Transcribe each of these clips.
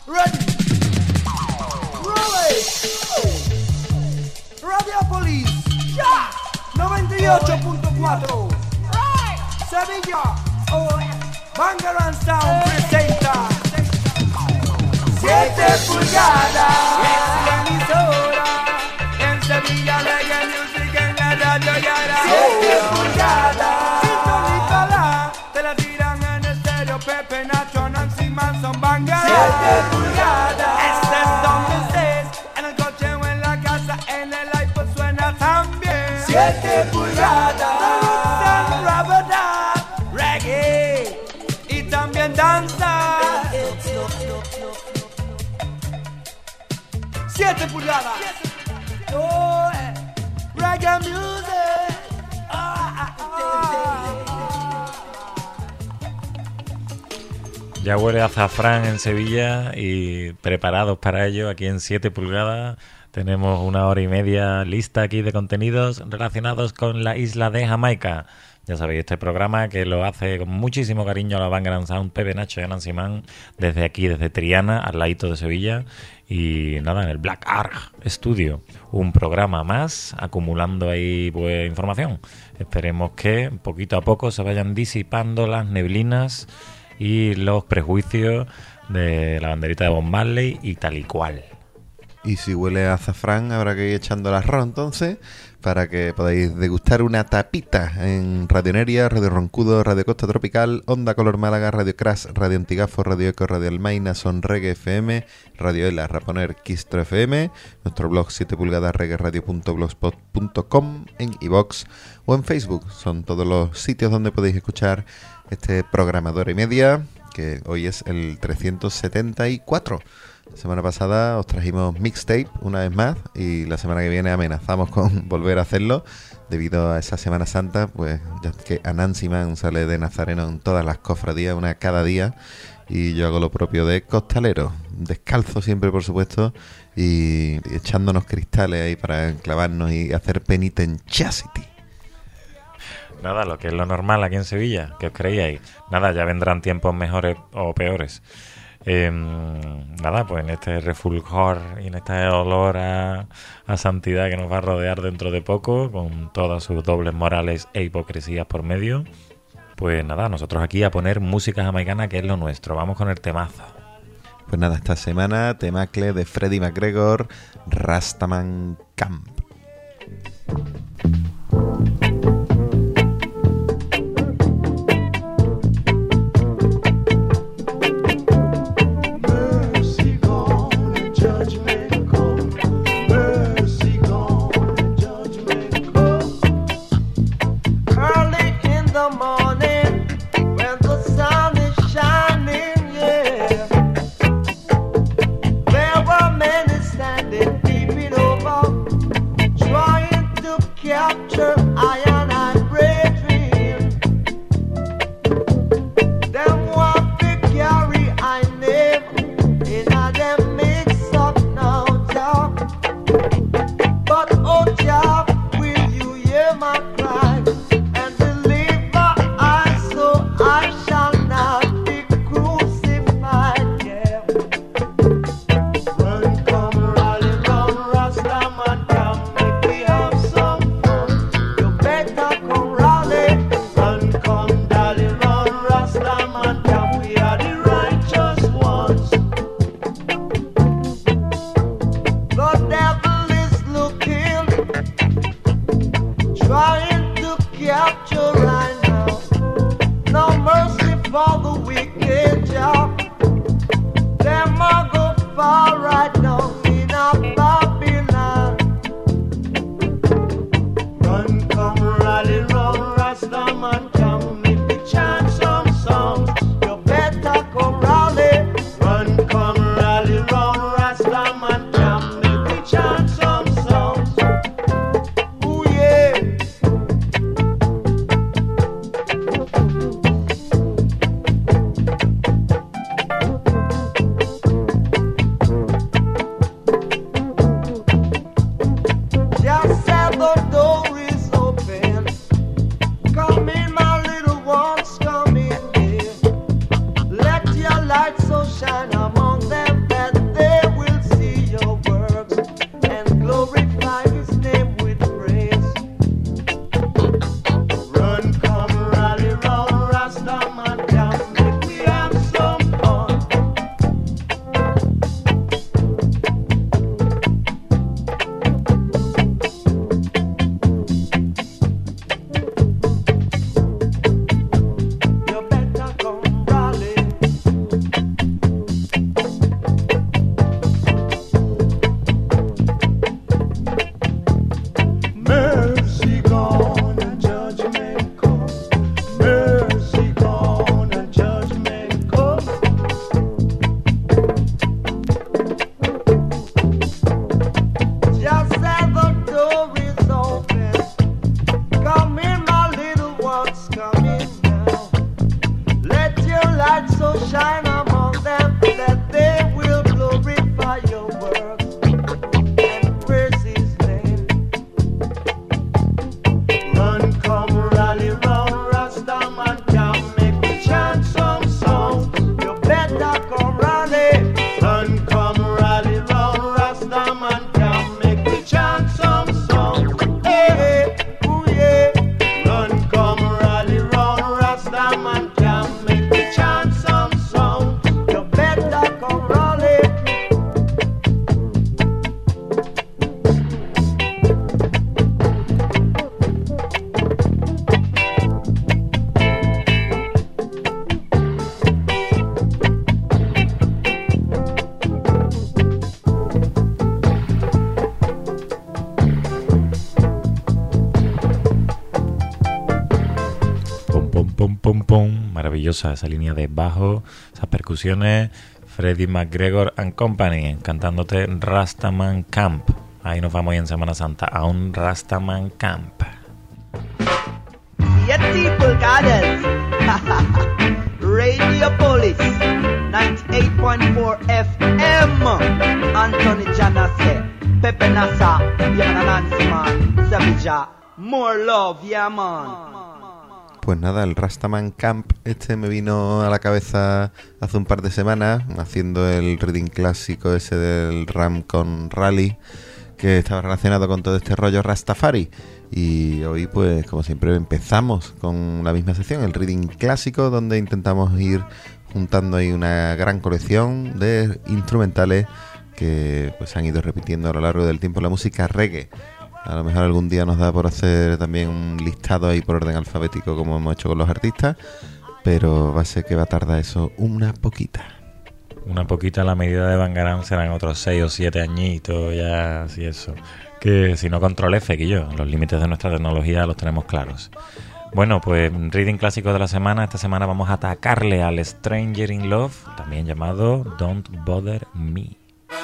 Ready. Roll it. Radiopolis. Ya. 98.4. Sevilla. Banger and Sound presenta 7 pulgadas. Es la emisora. En Sevilla Reggae Music en la radio Yara. 7 pulgadas. Sintonízala. Te la tiran en estéreo. Pepe, Nacho, Nancy, Manson, Banger. 7 pulgadas. Este es donde estés. En el coche o en la casa. En el iPod suena también. 7 pulgadas. Reggae y también danza. 7 pulgadas. Oh, reggae music. Ya huele a azafrán en Sevilla y preparados para ello aquí en 7 pulgadas. Tenemos 1 hora y media lista aquí de contenidos relacionados con la isla de Jamaica. Ya sabéis, este programa que lo hace con muchísimo cariño a la Banger and Sound, Pepe, Nacho y Nancy Man, desde aquí, desde Triana, al ladito de Sevilla. Y nada, en el Black Ark Studio, un programa más, acumulando ahí pues información. Esperemos que poquito a poco se vayan disipando las neblinas y los prejuicios de la banderita de Bob Marley y tal y cual. Y si huele a azafrán, habrá que ir echando el arroz entonces, para que podáis degustar una tapita en Radio Neria, Radio Roncudo, Radio Costa Tropical, Onda Color Málaga, Radio Crash, Radio Antigafo, Radio Eco, Radio Almaina, Son Reggae FM, Radio Ela, Raponer, Quistro FM, nuestro blog 7 pulgadas reggaeradio.blogspot.com, en iVox o en Facebook. Son todos los sitios donde podéis escuchar este programa de hora y media, que hoy es el 374. La semana pasada os trajimos mixtape una vez más y la semana que viene amenazamos con volver a hacerlo debido a esa Semana Santa, pues ya que a Nancy Man sale de nazareno en todas las cofradías, una cada día, y yo hago lo propio de costalero, descalzo siempre por supuesto y echándonos cristales ahí para enclavarnos y hacer penitenciosity. Nada, lo que es lo normal aquí en Sevilla, ¿qué os creíais? Nada, ya vendrán tiempos mejores o peores. Nada, pues en este refulgor y en este olor a santidad que nos va a rodear dentro de poco, con todas sus dobles morales e hipocresías por medio, pues nada, nosotros aquí a poner música jamaicana, que es lo nuestro. Vamos con el temazo. Pues nada, esta semana temacle de Freddie McGregor, Rastaman Camp. shine among them, that they will glorify your works and praise his name. Run, come, rally round, Rastaman can make me chant some songs. You better come rally. Run, come, rally round, Rastaman can make me chant some songs. Hey, hey, ooh yeah. Run, come, rally round, Rastaman can make me chant some songs. You better come rally. Pum, pum, pum, pum, pum. Maravillosa esa línea de bajo, esas percusiones. Freddie McGregor and Company cantándote Rastaman Camp. Ahí nos vamos hoy en Semana Santa a un Rastaman Camp. 7 pulgadas. Radio Police 98.4 FM. Anthony Janase, Pepe Nasa, Yana Nancy man, Sevilla. More love, yeah man. Pues nada, el Rastaman Camp me vino a la cabeza hace un par de semanas, haciendo el reading clásico ese del Ram con Rally, que estaba relacionado con todo este rollo Rastafari. Y hoy, pues, como siempre, empezamos con la misma sección, el reading clásico, donde intentamos ir juntando ahí una gran colección de instrumentales que pues han ido repitiendo a lo largo del tiempo la música reggae. A lo mejor algún día nos da por hacer también un listado ahí por orden alfabético como hemos hecho con los artistas, pero va a ser que va a tardar eso una poquita. Una poquita a la medida de Bangarang serán otros 6 o 7 añitos ya, así eso. Que si no control F, que yo, los límites de nuestra tecnología los tenemos claros. Bueno, pues reading clásico de la semana. Esta semana vamos a atacarle al Stranger in Love, también llamado Don't Bother Me.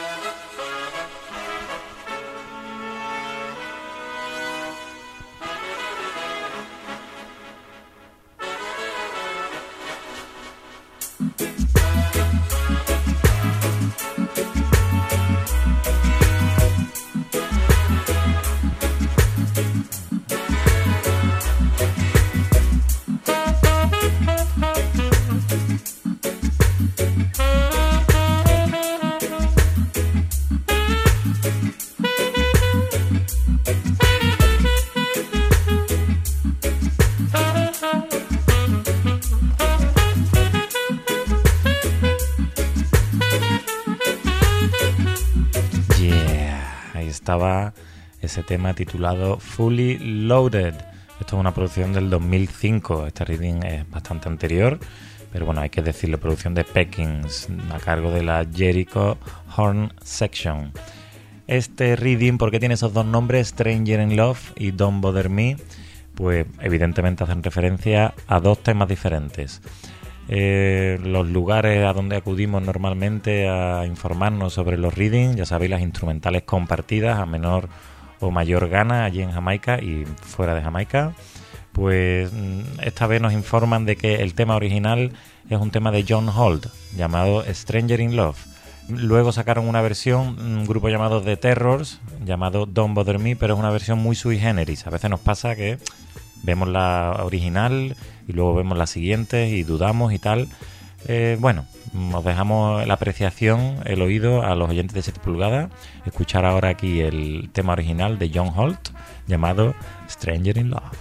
Estaba ese tema titulado Fully Loaded. Esto es una producción del 2005. Este reading es bastante anterior, pero bueno, hay que decirlo, producción de Peckins a cargo de la Jericho Horn Section. Este reading, ¿por qué tiene esos dos nombres, Stranger in Love y Don't Bother Me? Pues evidentemente hacen referencia a dos temas diferentes. Los lugares a donde acudimos normalmente a informarnos sobre los readings, ya sabéis, las instrumentales compartidas a menor o mayor gana allí en Jamaica y fuera de Jamaica, pues esta vez nos informan de que el tema original es un tema de John Holt llamado Stranger in Love. Luego sacaron una versión, un grupo llamado The Terrors, llamado Don't Bother Me, pero es una versión muy sui generis. A veces nos pasa que vemos la original y luego vemos la siguiente y dudamos y tal. Bueno, nos dejamos la apreciación, el oído a los oyentes de 7 pulgadas. Escuchar ahora aquí el tema original de John Holt llamado Stranger in Love.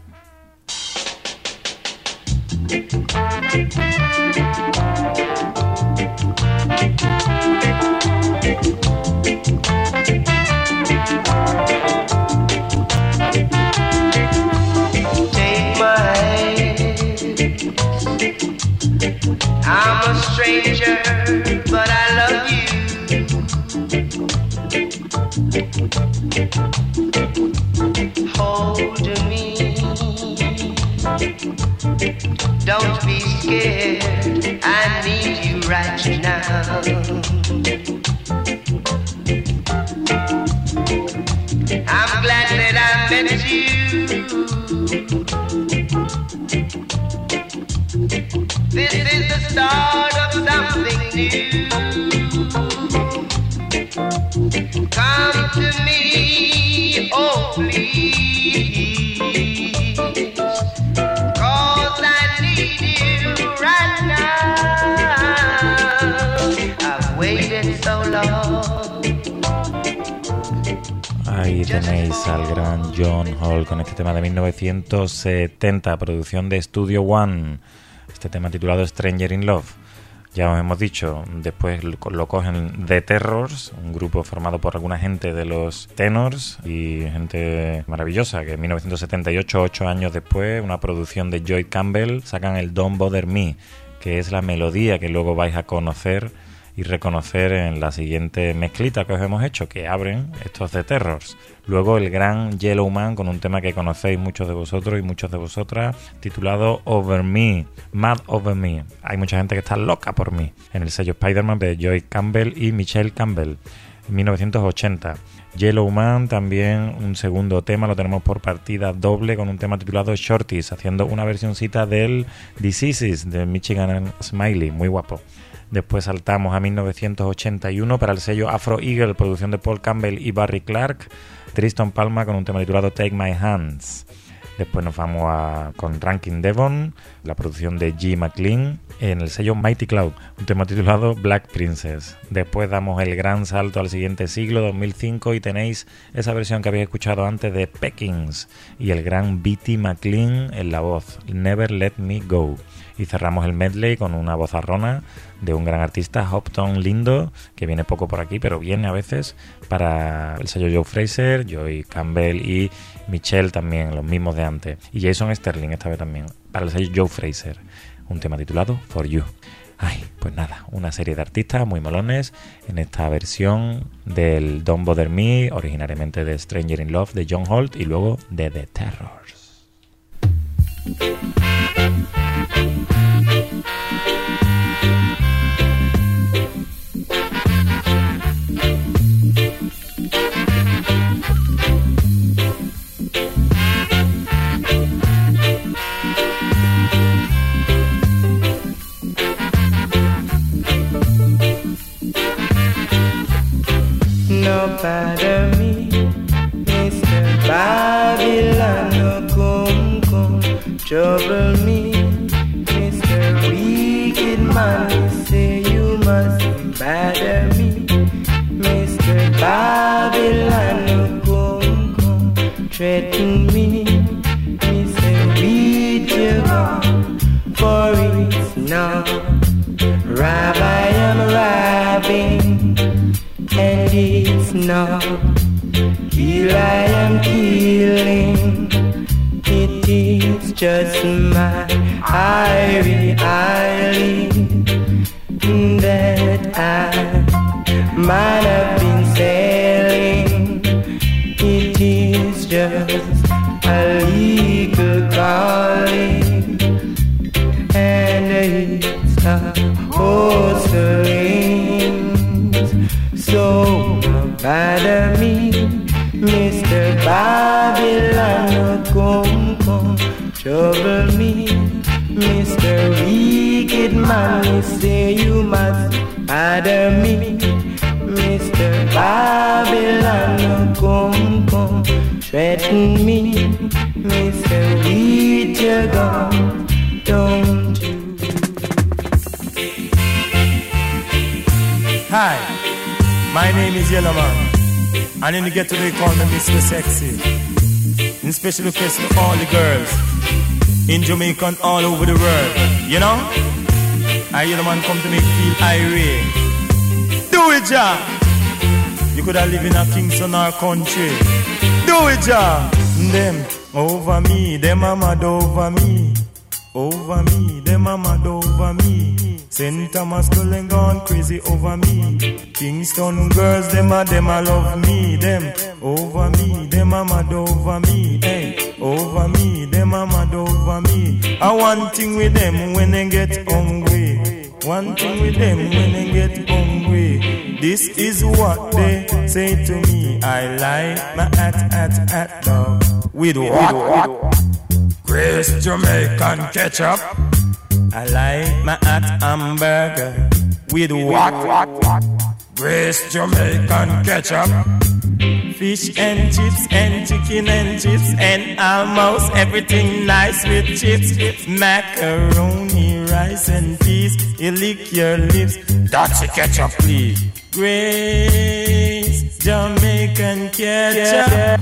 I'm a stranger, but I love you. Hold me. Don't be scared. I need you right now. I'm glad that I met you. This is the start of Come to me, oh please, 'cause I need you right now. I've waited so long. Ahí tenéis al gran John Hall con este tema de 1970, producción de Studio One. Este tema titulado Stranger in Love. Ya os hemos dicho, después lo cogen The Terrors, un grupo formado por alguna gente de los Tenors y gente maravillosa, que en 1978, 8 años después, una producción de Joy Campbell, sacan el Don't Bother Me, que es la melodía que luego vais a conocer y reconocer en la siguiente mezclita que os hemos hecho, que abren estos The Terrors. Luego el gran Yellow Man con un tema que conocéis muchos de vosotros y muchas de vosotras, titulado Over Me, Mad Over Me. Hay mucha gente que está loca por mí, en el sello Spider-Man de Joy Campbell y Michelle Campbell, 1980. Yellow Man también, un segundo tema, lo tenemos por partida doble con un tema titulado Shorties, haciendo una versioncita del Diseases de Michigan Smiley, muy guapo. Después saltamos a 1981 para el sello Afro Eagle, producción de Paul Campbell y Barry Clark, Tristan Palma con un tema titulado Take My Hands. Después nos vamos con Rankin Devon, la producción de G. McLean, en el sello Mighty Cloud, un tema titulado Black Princess. Después damos el gran salto al siguiente siglo, 2005, y tenéis esa versión que habéis escuchado antes de Peckins y el gran B.T. McLean en la voz, Never Let Me Go. Y cerramos el medley con una vozarrona de un gran artista, Hopton Lindo, que viene poco por aquí, pero viene a veces, para el sello Joe Fraser, Joy Campbell y Michelle también, los mismos de antes. Y Jason Sterling esta vez también, para el sello Joe Fraser. Un tema titulado For You. Ay, pues nada, una serie de artistas muy molones en esta versión del Don't Bother Me, originariamente de Stranger in Love de John Holt y luego de The Terrors. No bother me, Mr. Babylon, no come trouble me, Mr. Wicked Man. You say you must bother me, Mr. Babylon, no come threaten me. Me say read your gun, for it's now rob I am robbing. And it's not kill I am killing. It is just my irie that I might have been selling. It is just a legal calling, and it's a hustling. So don't bother me, Mr. Babylon, no come trouble me, Mr. Wicked Man. You say you must bother me, Mr. Babylon, no come threaten me, Mr. With your gun, don't you? Hi. My name is Yellow Man, and in the ghetto they call me Mr. Sexy. In special request to all the girls in Jamaica and all over the world. You know, I Yellow Man come to make feel irate. Do it, ja. You could have lived in a Kingston or country. Do it, ja. Them over me, them a mad over me. Over me, them a mad over me. St. Thomas Cullen gone crazy over me. Kingston girls, them a love me. Them over me, them a mad over me. Hey, over me, them a mad over me. I one thing with them when they get hungry. One thing with them when they get hungry. This is what they say to me. I like my at dog. With what? Grace Jamaican ketchup. I like my hot hamburger with what? Grace Jamaican ketchup. Fish and chips and chicken and chips and almost everything nice with chips. Macaroni, rice and peas. You lick your lips. That's a ketchup, please. Grace Jamaican ketchup.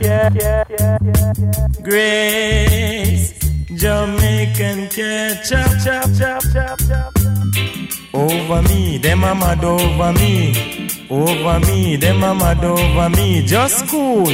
Grace Jamaican ketchup. Over me, them a mad over me. Over me, them a mad over me. Just cool.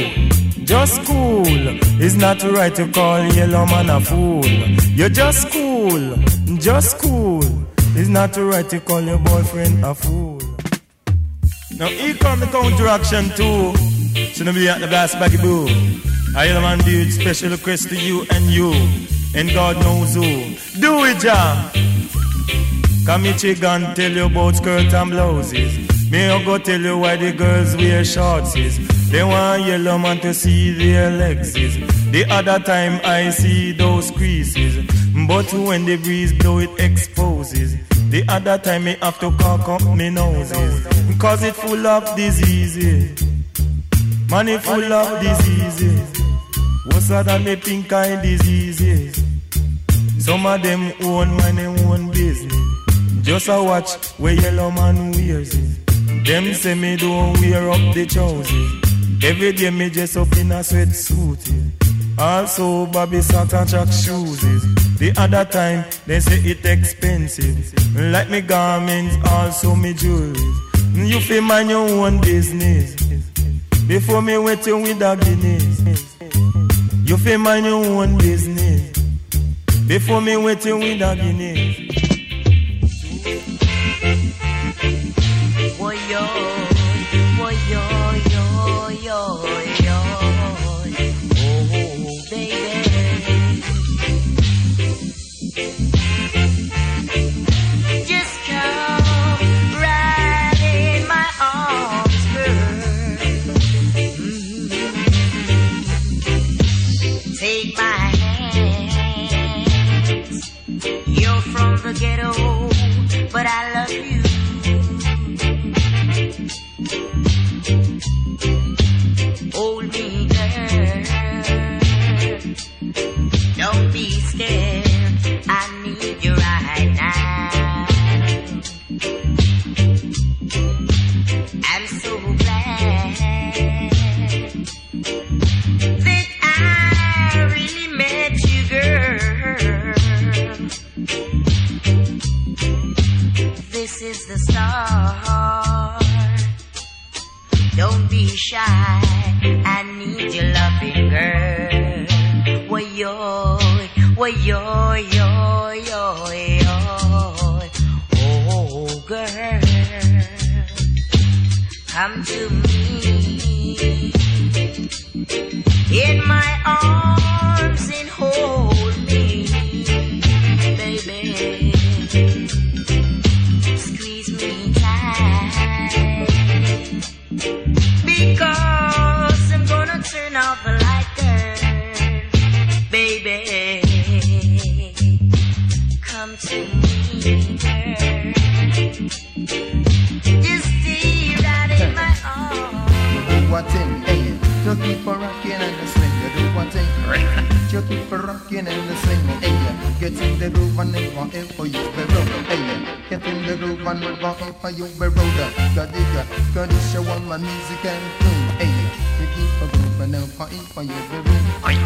It's not right to call yellow man a fool. You're just cool. It's not right to call your boyfriend a fool. Now here come the counteraction too. Shouldn't be at the blast baggy boo. I yellow man dude, special request to you. And God knows who. Do it, Jah. Come me chicken tell you about skirt and blouses. Me I go tell you why the girls wear shorts is. They want yellow man to see their legs is. The other time I see those creases. But when the breeze blow it exposes. The other time me have to cock up me noses. Cause it full of diseases. Man it full of diseases. Worse than the pink eye diseases. Some of them own man and own business. Just a watch where yellow man wears it. Them say me don't wear up the trousers. Every day me dress up in a sweatsuit. Also Bobby Sat and Jack shoes. The other time they say it expensive. Like me garments, also me jewelry. You feel mind your own business. Before me wet you with a Guinness. You feel mind your own business. Before me wet you with a Guinness. Ghetto, but I love you. Hold me, girl. Don't be scared. I need you right now. I'm so glad that I really met you, girl. This is the start. Don't be shy. I need your loving, girl. Oh, girl, come to me in my arms and hold me, baby. Because I'm gonna turn off the light, girl. Baby, come to me, girl. Just stay right in my arms. Do one thing, hey, just keep on rocking and the swing. You do one thing, just keep on rocking and the swing, hey. Get in the groove and never ever you be road, hey. Get in the groove and never ever you be road. God is show on my music and tune, hey. You keep on groove and never ever you be road.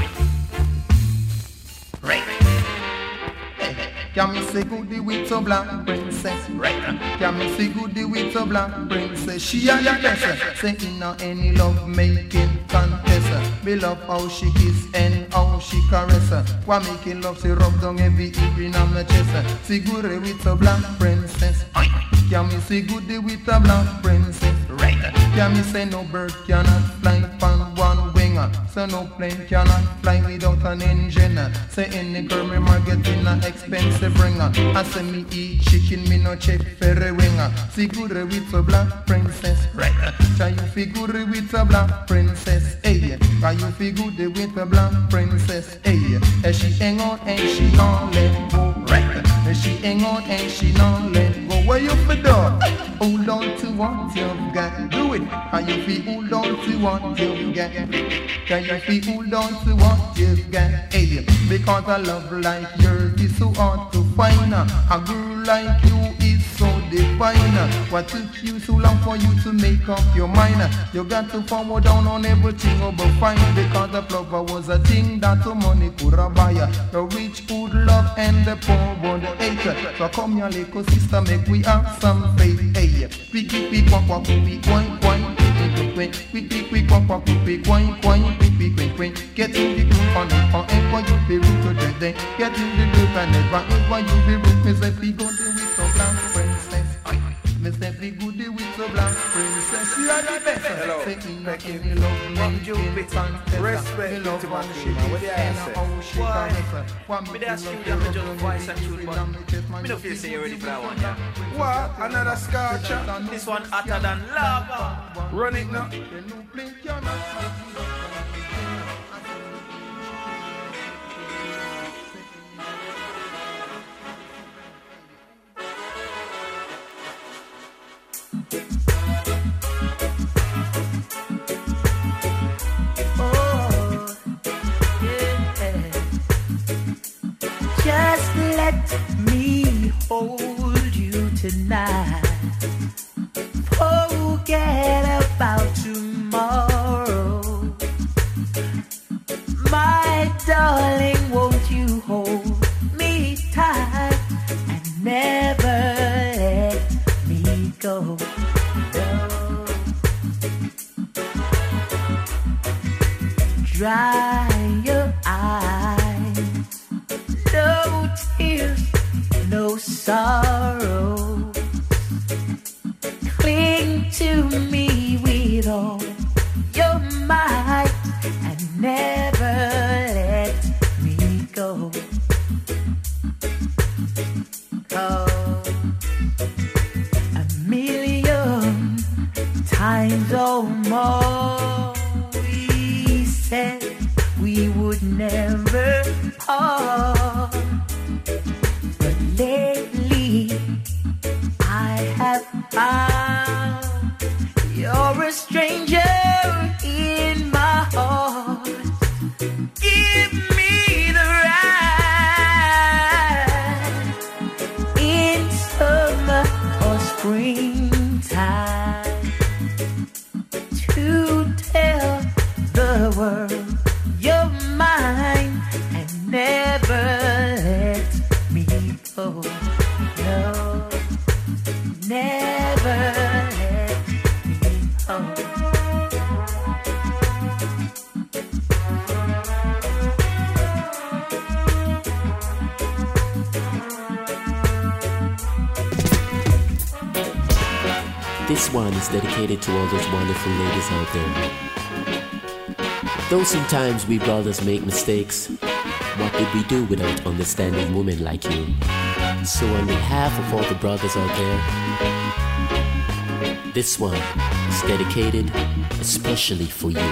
Right. Can me say goodie with a black princess? Right. Can me say goodie with a black princess? She a your best. Say in any love making contest. Me love how she kiss and how she caress. Why making love she rub down every evening on my chest. Say goodie with a black princess. Can me say goodie with a black princess? Right. Can me say no bird cannot fly on one wing. So no plane cannot fly without an engine. Say any girl me market in an expensive ring. I say me eat chicken, me no check ferry wing. See good with a black princess, right? Can you feel good with a black princess, hey? Can you feel good with a black princess, hey? And she hang on and she on let go, right? And she hang on and she not let go. Where you for done? Hold on to what you've got. Do it. Can you feel hold on to what you've got? Can you feel hold on to what you've got? Hey, because a love like yours is so hard to find. A girl like you is so divine. What took you so long for you to make up your mind? You got to forward down on everything over fine. Because the lover was a thing that the money could buy. The rich would love and the poor would hate. So come your little sister, make we have some faith. Hey, quick, quack, quack, quick, wine, wine, quick, quack, quack, quick, wine, wine, quick. Get in the groove and ever you be rude to the day. Get in the groove and ever you be rude. Me say we go do with so black princess. Me say we go do with so black princess. You are the best. Hello. Becky, love Jupiter. Respect to my team. What do I say? Why? Me dey ask you that me just voice and shoot, but me don't feel say you ready for that one, yeah. What? Another scorcher. This one hotter than lava. Run it now. Just let me hold you tonight. Forget about tomorrow. My darling, won't you hold me tight and never let me go? No. Dry your eyes. No tears, no sorrow. Cling to me with all your might and never let me go. Oh, a million times or more we said we would never part. But lately I have found you're a stranger in my heart. Give me the right in summer or springtime to tell the world you're mine and never let me go. No, never let me go. This one is dedicated to all those wonderful ladies out there. Though sometimes we brothers make mistakes, what would we do without understanding women like you? So on behalf of all the brothers out there, this one is dedicated especially for you.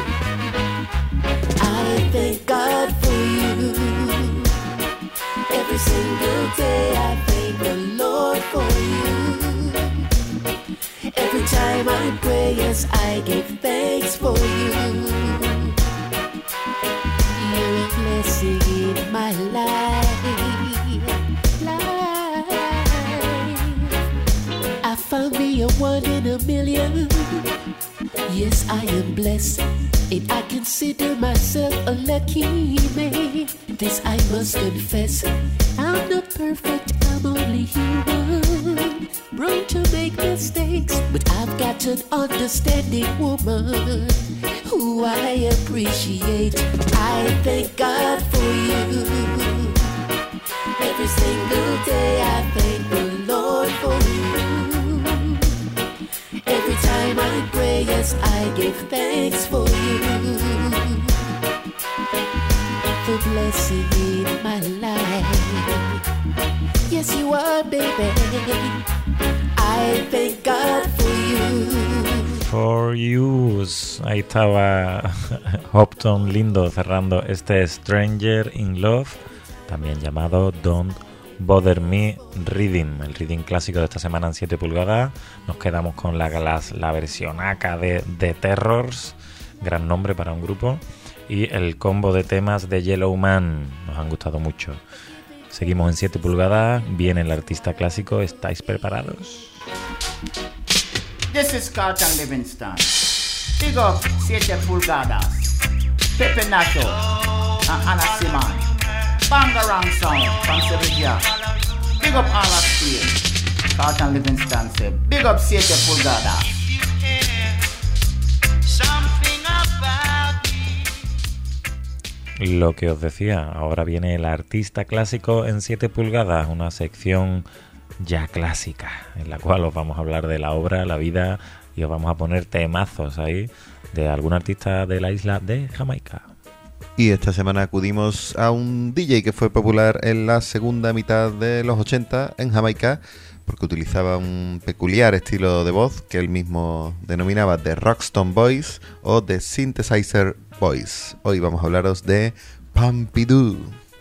I thank God for you. Every single day I thank the Lord for you. Every time I pray, yes, I give thanks for you. You're a blessing in my life. I found me a one in a million. Yes, I am blessed, and I consider myself a lucky man. This I must confess, I'm not perfect, I'm only human, prone to make mistakes, but I've got an understanding woman who I appreciate. I thank God for you. Every single day I thank the Lord for you. Every time I pray, yes, I give thanks for you. The blessing in my life. Yes, you are, baby. I thank God for you. For Yous. Ahí estaba Hopton Lindo cerrando este Stranger in Love, también llamado Don't Bother Me Rhythm, el rhythm clásico de esta semana en 7 pulgadas. Nos quedamos con la versión AK de The Terrors, gran nombre para un grupo, y el combo de temas de Yellow Man, nos han gustado mucho. Seguimos en 7 pulgadas, viene el artista clásico, ¿estáis preparados? This is Carlton Livingston. Big up 7 pulgadas. Pepe Nacho and Anna Simon. Bangarang Sound from Sevilla. Big up all of Spain. Carlton Livingston said, big up 7 pulgadas. Lo que os decía, ahora viene el artista clásico en 7 pulgadas, una sección ya clásica, en la cual os vamos a hablar de la obra, la vida, y os vamos a poner temazos ahí de algún artista de la isla de Jamaica. Y esta semana acudimos a un DJ que fue popular en la segunda mitad de los 80 en Jamaica, porque utilizaba un peculiar estilo de voz que él mismo denominaba The Rockstone Boys o The Synthesizer Boys. Hoy vamos a hablaros de Pompidou.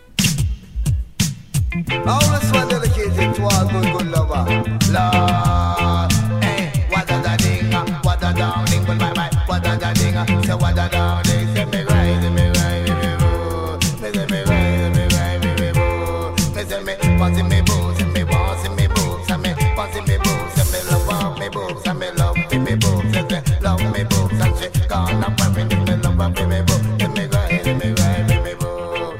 All this one dedicated to all good lover. Lord, hey, what a ding, what a ding, what a ding, say what a ding, say me right, me right, me boo, me right, me right, me boo, me say me, what's in me boo, say me, what's in me boo, say me, what's in me boo, say me love me boo, say me love me boo, say love me boo, say she gone up and me love me boo, say me right, me right, me boo,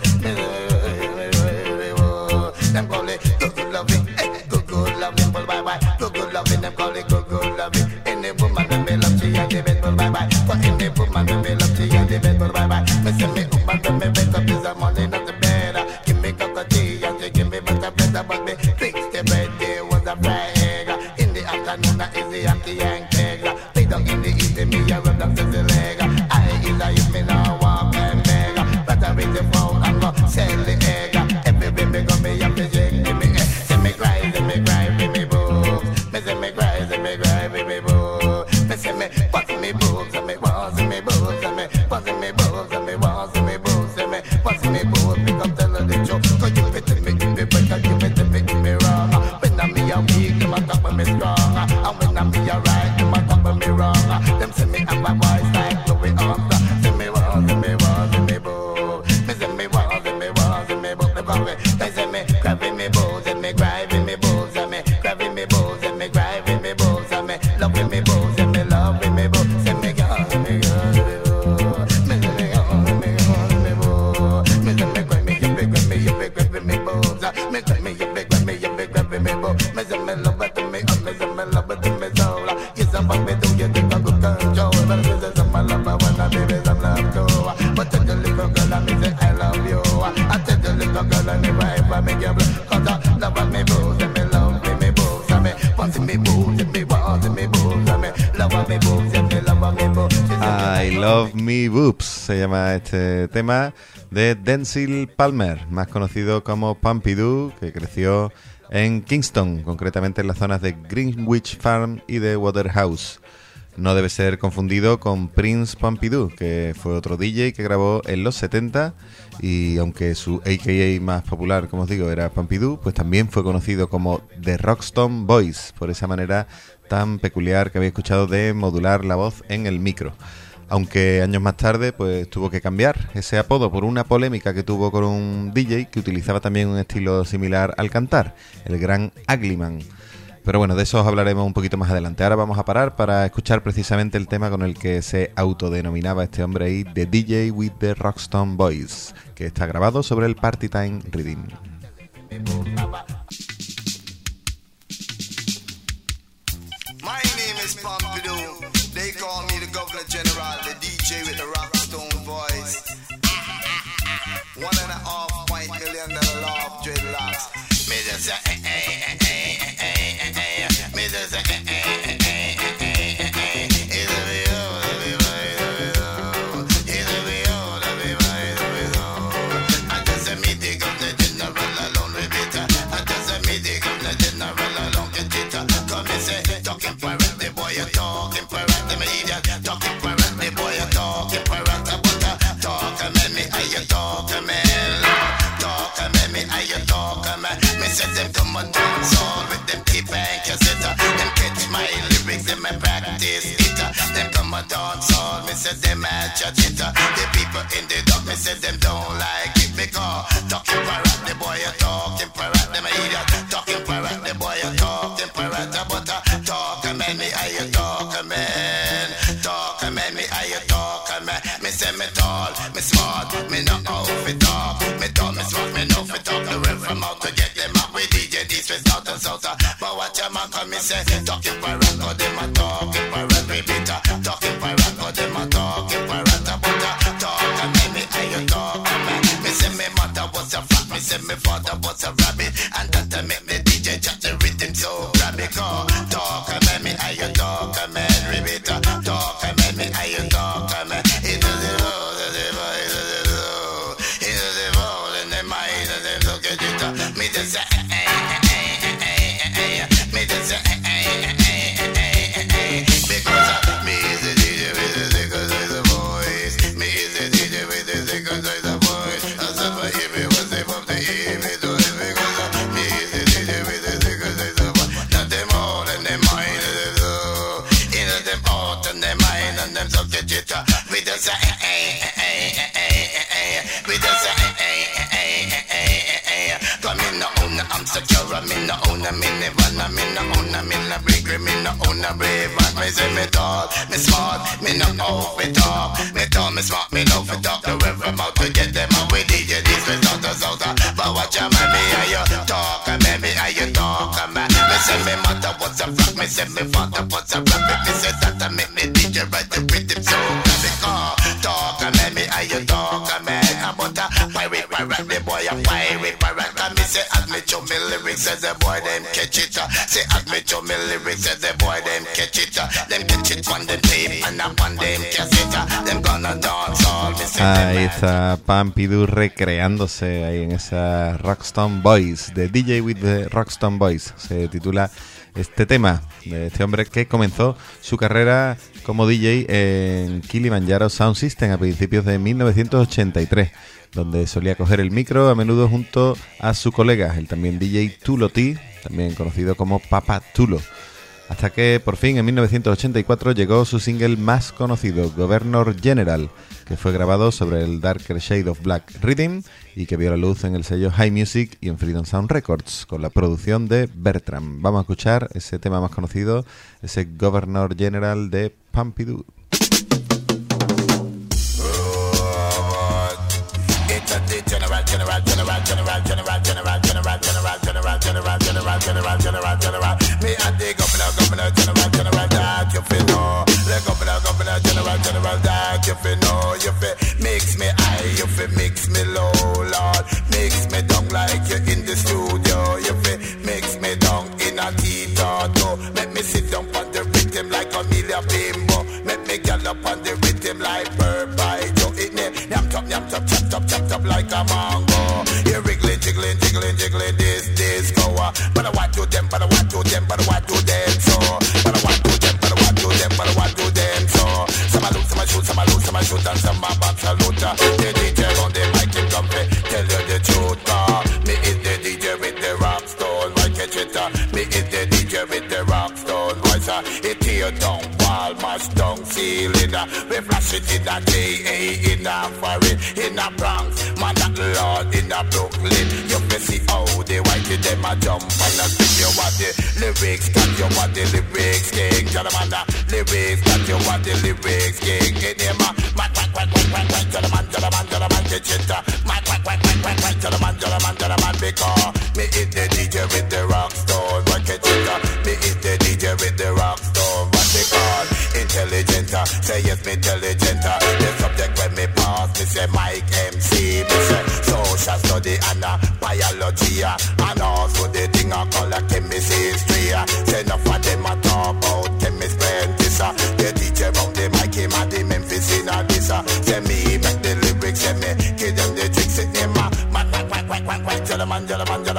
them call it good loving, good loving, bye bye. Good loving, them call it good loving. Any woman that me love, she and the bed, bye bye. For any woman that me love, she and the bed, bye bye. Me say me woman that me wake up is the morning not the better. Give me cup of tea and she give me butter better, but me fix the bed there was a fried egg. In the afternoon, I is the empty and keg. Lay down in the evening, me a rub down to the leg. I is a if me now walk and beg. Better with the phone and go sell the egg. Every me go me up the jig, give me egg. Say me cry, me boo. Me say me cry, me boo. Me say me what's me boo, say me what's me boo, say me what's me boo, say me what's me boo, say me what's me boo. Me come tell her the truth, 'cause you fit me in the break, you fit me wrong. When I'm me a weak, them a talk with me strong, and when I'm me a right, them a talk with me wrong. Them say me have a voice like Louis Armstrong. Say me what's me boo. Me say me what's me boo. They say me grabbing me boo, say me grabbing me boo, say me grabbing me boo, say me grabbing me boo, say me loving me boo, say me loving me boo, say me God, me God, me say me God, me boo, me say me grab me, you big grab me, you big grabbing me boo, me grab me, you big grab me, you big grabbing me boo, me say me love it to me, me say me love it to me soul. Yes, I'm back me do you think I could control, but me say some love I wanna baby some love too, but tell the little girl I me say I love you, I tell the little girl I never ever make you blue, 'cause I love me boo, say me love me boo, say me want me boo, say me want me boo, say me love me boo, say me love me boo. I Love Me Boobs se llama este tema de Denzil Palmer, más conocido como Pompidou, que creció en Kingston, concretamente en las zonas de Greenwich Farm y de Waterhouse. No debe ser confundido con Prince Pompidou, que fue otro DJ que grabó en los 70 y aunque su AKA más popular, como os digo, era Pompidou, pues también fue conocido como The Rockstone Boys, por esa manera tan peculiar que había escuchado de modular la voz en el micro. Aunque años más tarde pues tuvo que cambiar ese apodo por una polémica que tuvo con un DJ que utilizaba también un estilo similar al cantar, el gran Uglyman. Pero bueno, de eso os hablaremos un poquito más adelante. Ahora vamos a parar para escuchar precisamente el tema con el que se autodenominaba este hombre ahí, The DJ with the Rockstone Boys, que está grabado sobre el Party Time Rhythm. My name is Pompidou. They call me the Governor General, the DJ with the Rockstone voice. $1.5 million law of dreadlocks. Me just say, me just say, talking pirate, the boy you talking pirate, the talking pirate, the boy you talking pirate, the me, I you talking man. Me say them come and dance all with them tape and cassette. Them catch my lyrics, them I practice it. Them come and dance all, me say them at your jitter. The people in the dark, me say them don't like it because talking parrot, the boy a talking parrot, them a idiot. Talking parrot, the boy a talking parrot, but talk a man, me I a talk a man. Talk a man, me I a talk a man. Me say me tall, me smart, me not out for talk. Me tall, me smart, me no for talk. The way from out to get them up with DJ this was not a south. But watch your man come, me say talking parrot, cause them a talking parrot, we bitter. Talking parrot, cause them a talking parrot, but talk a man, me I a talk a man. Me say me mother was a fat, me say me father was a rabbit, and that make me DJ chat the rhythm so rabbit. Talk a man, me I a talk a man, repeat. Talk a man, me I a talk a man. It is the road, it is the road, it is the road, and the mind, and them look at it. Me just say, me just say, because me is the DJ with the sickle of the voice. Me is the DJ with the sickle of the voice. As if I hear me was the of the evil to it because me is the DJ with the sickle of the voice. Not them all and them mind and them soul. In them out and them mind and them subject it. We just say, we just say, come in no own, I'm secure, I'm in no own, I'm in never, I'm in no own, I'm in a big, I'm in no own, I'm brave. Me say me tall, me smart, me no off it talk. Me tall, me smart, me no for talk. The way from out to get them away, DJ, this was not a south. But watch out, man, me how you talk, man, me how you talk, man. Me say me mother was a rock, me say me father was a rabbit. Me say that I make me DJ right the rhythm so graphic. Talk, man, me how you talk, man. About a pirate, the boy a pirate. Me say admit your me lyrics, says the boy them catch it. Say admit your me lyrics, says the boy them catch it. Them catch it on the tape and up on them cassette. Them gonna dance all. Ahí está Pompidou recreándose ahí en esa Rockstone Boys, de DJ with the Rockstone Boys. Se titula este tema de este hombre que comenzó su carrera como DJ en Kilimanjaro Sound System a principios de 1983, donde solía coger el micro a menudo junto a su colega, el también DJ Tulo T, también conocido como Papa Tulo. Hasta que por fin en 1984 llegó su single más conocido, Governor General, que fue grabado sobre el Darker Shade of Black Rhythm y que vio la luz en el sello High Music y en Freedom Sound Records, con la producción de Bertram. Vamos a escuchar ese tema más conocido, ese Governor General de Pompidou. Me and the governor general that you feel know. The governor general that you feel know. You feel mix me high, you feel mix me low, Lord. Mix me down like you in the studio. You feel mix me down in a theater. Make me sit down on the rhythm like a million bimbo. Make me get up on the rhythm like bird by Joe. It yam chop like a mango. You wriggling, jiggling this go. But I want to them, but I want to them so. But I want to them, but I want to them so. Some I shoot, and some I back salute. The DJ on the mic, him come tell you the truth. Me is the DJ with the rock stone, why catch it? Me is the DJ with the rock stone, voice. It tear down wall, mash down ceiling. We flash it in a J.A. in a foreign, in a Bronx, man that Lord in a Brooklyn. You can see how they white them a jump and a sing you what the lyrics, got you what the lyrics king. Gentleman, lyrics, got you what the lyrics king. Get them a gentleman, get it. Gentleman, because me is the DJ with the rock stone, what get it. Me is the DJ with the rock stone, what they call intelligent. Say yes, me intelligent. The subject when me pass, me say Mike MC. Me say social study and biology, and also the thing I call a chemistry. Say enough of them a talk about chemistry and this. The DJ round the mic, him and the Memphis in a this. Say me make the lyrics, say me give them the tricks. Say them gentleman, get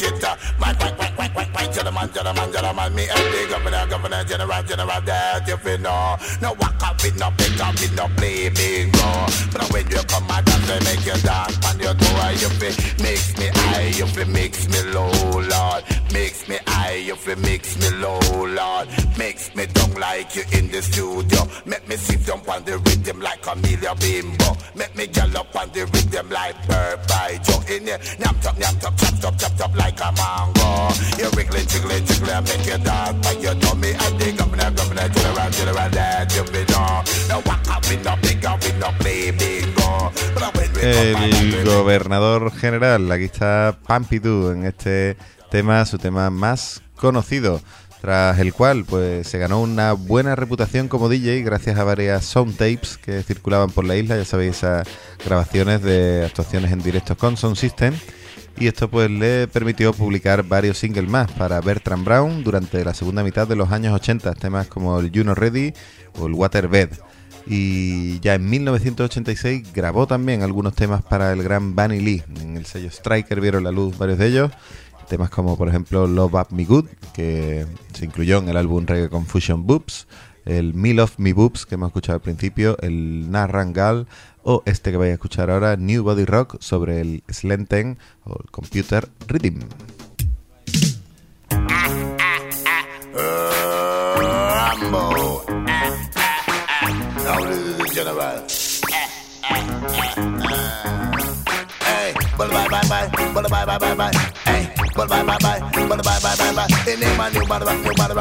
make it. My gentleman, me and the governor, general, that you feel no. No walk up with no pick up with no play bingo. But when you come out and they make you dance on your toe, you feel mix me high, you feel mix me low, Lord. Mix me high, you feel mix me low, Lord. Mix me down like you in the studio. Make me sit down on the rhythm like Amelia Bimbo. Make me gallop up on the rhythm like Bird by Joe. In here, nyam top, chop top like a mango. You wriggling, jiggling, make you dance, but you know me and the governor, general, that you be no. No walk up with no big up with no play bingo. El gobernador general, aquí está Pompidou en este tema, su tema más conocido, tras el cual pues se ganó una buena reputación como DJ gracias a varias sound tapes que circulaban por la isla, ya sabéis, esas grabaciones de actuaciones en directo con Sound System, y esto pues le permitió publicar varios singles más para Bertrand Brown durante la segunda mitad de los años 80, temas como el You Not Ready o el Waterbed. Y ya en 1986 grabó también algunos temas para el gran Bunny Lee. En el sello Striker vieron la luz varios de ellos, temas como por ejemplo Love Up Me Good, que se incluyó en el álbum Reggae Confusion Boobs, el Me Love Me Boobs que hemos escuchado al principio, el Narrangal, o este que vais a escuchar ahora, New Body Rock, sobre el Slenten o el Computer Rhythm. Rambo. Now this is the general. Hey, bye. Hey, bye. In name of new body rock.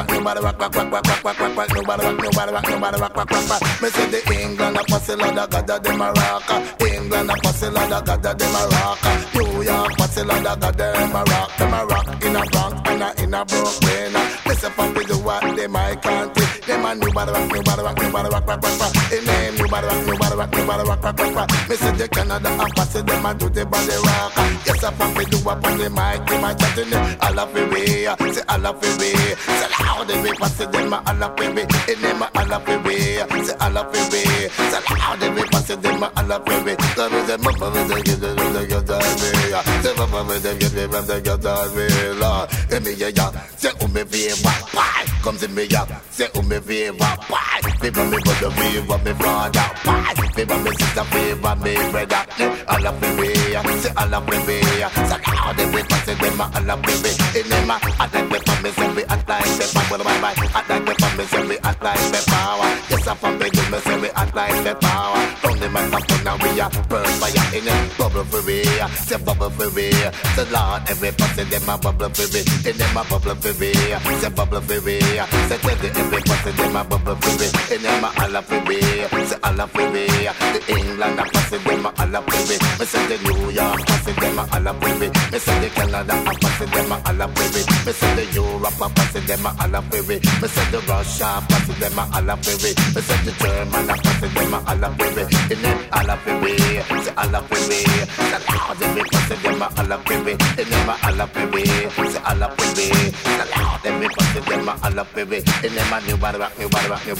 Me say the England a pussy lot of God of them a rock. England a pussy lot of God of them a rock. New York pussy lot of God of them a rock. Them a rock in a Bronx and in a Brooklyn. Listen for me do what they might can't take. Them a new body rock. In name new body rock. Me say the Canada a pussy them a do the body rock. Yes I for me do what on the mic. They might chat in them all of the way. Say all of the way. Say loud the way pussy them a all of the way. In name a all of the way. Say all of the way. Say loud the way pussy them a all of the way. That is them up with the get way. Say up with the get way. Lord, me ya. Say me favor. Bye. Come to me ya. Say me favor. Bye. Favor me brother, favor me father. Bye. Favor me sister, favor me brother. All of the way. Say all of the way. Say loud the way pussy them a all of the way. In them a attack me for me say we attack the power. Bye. Attack me for me say we attack the power. Yes I for me do me say we attack the power. From the microphone now we a burn fire in it. Bubble for me. Say bubble for me. Say Lord every pussy them a bubble for me. In them a bubble for me. Say bubble for me. Say tell the every pussy them a bubble for me. In them a all of for me. Say all of for me. The England a pussy them a all of for me. Me say the New York pussy them a all of for me. Me say the Canada a pussy them a all of for me. Me say the Europe a pussy them a all of for me. Me say the Russia pussy them a all of for me. Me say the German a pussy them a all of for me. In them all of for me. Say all of for me. Say loud every pussy them a all of for me. In them a all of for me. Say all of for me. Say loud every pussy them a all of for me. In them a new body rock. New body rock.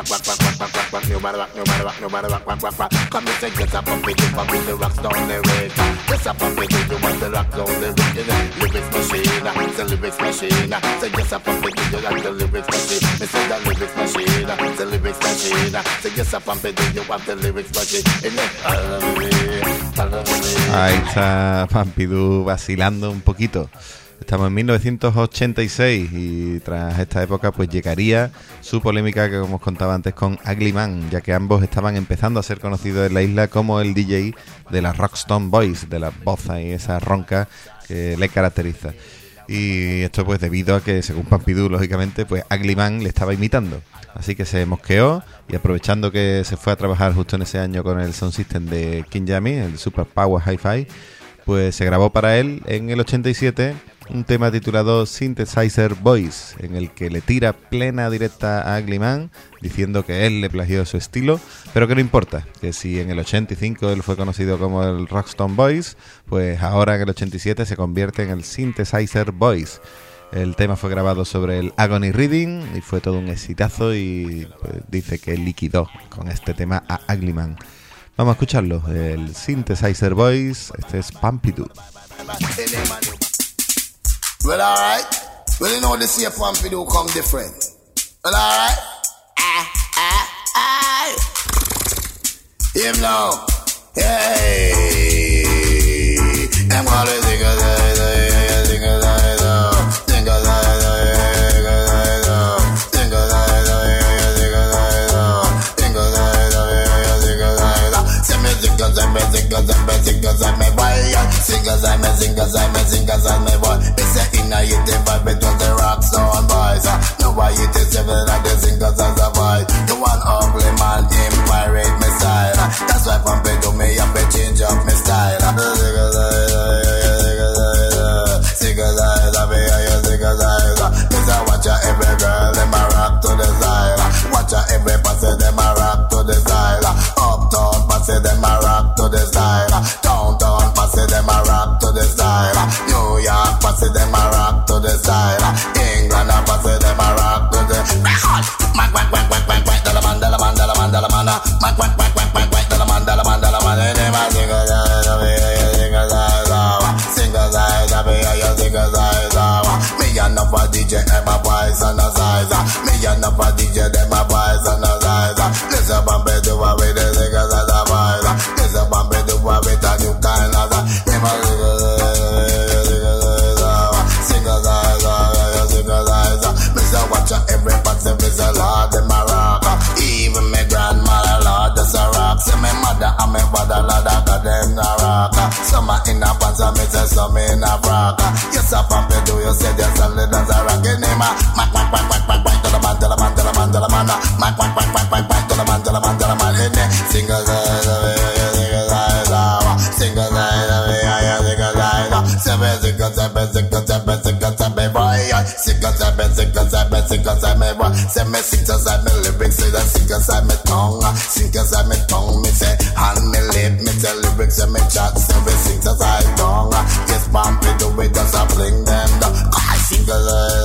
Come and say get up and pick the rocks down the way. Get up and pick you want the rocks down the way. Lyrics machine, say lyrics machine. Say get up and pick you want the lyrics machine. Me say the lyrics machine, say lyrics machine. Say get up and pick you want the lyrics machine. Ahí está Pompidou vacilando un poquito. Estamos en 1986 y tras esta época pues llegaría su polémica que como os contaba antes con Ugly Man, ya que ambos estaban empezando a ser conocidos en la isla como el DJ de la Rockstone Voice, de la voz y esa ronca que le caracteriza. Y esto pues debido a que, según Pompidou, lógicamente, pues Ugly Man le estaba imitando. Así que se mosqueó y aprovechando que se fue a trabajar justo en ese año con el sound system de King Yami, el Super Power Hi-Fi, pues se grabó para él en el 87 un tema titulado Synthesizer Voice, en el que le tira plena directa a Ugly Man, diciendo que él le plagió su estilo, pero que no importa, que si en el 85 él fue conocido como el Rockstone Voice, pues ahora en el 87 se convierte en el Synthesizer Voice. El tema fue grabado sobre el Agony Reading y fue todo un exitazo y pues, dice que liquidó con este tema a Ugly Man. Vamos a escucharlo, el Synthesizer Voice, este es Pompidou. Well, alright. Well, you know the safe one for do come different. Well, alright. Him now. Hey. And what is it? Singers and me boy. It's a inner you the vibe between the rock stone boys. No why it is even like the singers and the boys. The one ugly man in pirate me style. That's why from pay to me up and change up my style. Singers eyes, I be a singers eyes. Cause I watch every girl, them a rock to the side. Watch every passage, them a rock to the side. Uptown passage, them a rock to the side. Downtown passage, them a rock to the side. New York passage, them a rock to the side. England passage, them a rock to the side. Mac, quack, quack, quack, quack, quack, dalaman, dalaman, dalaman, dalaman. Mac, quack, quack, quack, quack, quack, dalaman, dalaman, dalaman. Singers eyes, I be a singers eyes. Singers eyes, I be a singers eyes. Me and no DJ, and my voice and a size. Me and no DJ, them my voice and a size. Listen, Bambi, do what with the singers as a voice. Listen, Bambi, do what with a new kind of singers eyes. Mr. Watcher, every person is a Lord, them a rock. Even my grandmother, Lord, that's a rock. See my mother and my father, Lord, I got them a rock. Some are in a pants and me say some in a frock. Yes, I pump it, do you say there's a little as a rock in him? Mac, mac, mac, mac, mac, mac, to the man, to the man, to the man, to the man. Mac, mac, mac, mac, mac, mac, to the man, to the man, to the man. Singers eyes, singers eyes, singers eyes, singers eyes. Seven singers, seven singers, seven singers, seven boy. Singers, seven singers, seven singers, seven boy. Seven singers, seven lyrics, singers, seven tongue. Singers, seven tongue, me say, hand me lip, me say lyrics, and me chat, seven singers, I tongue. Yes, pump it, do it, just a fling them down. Singers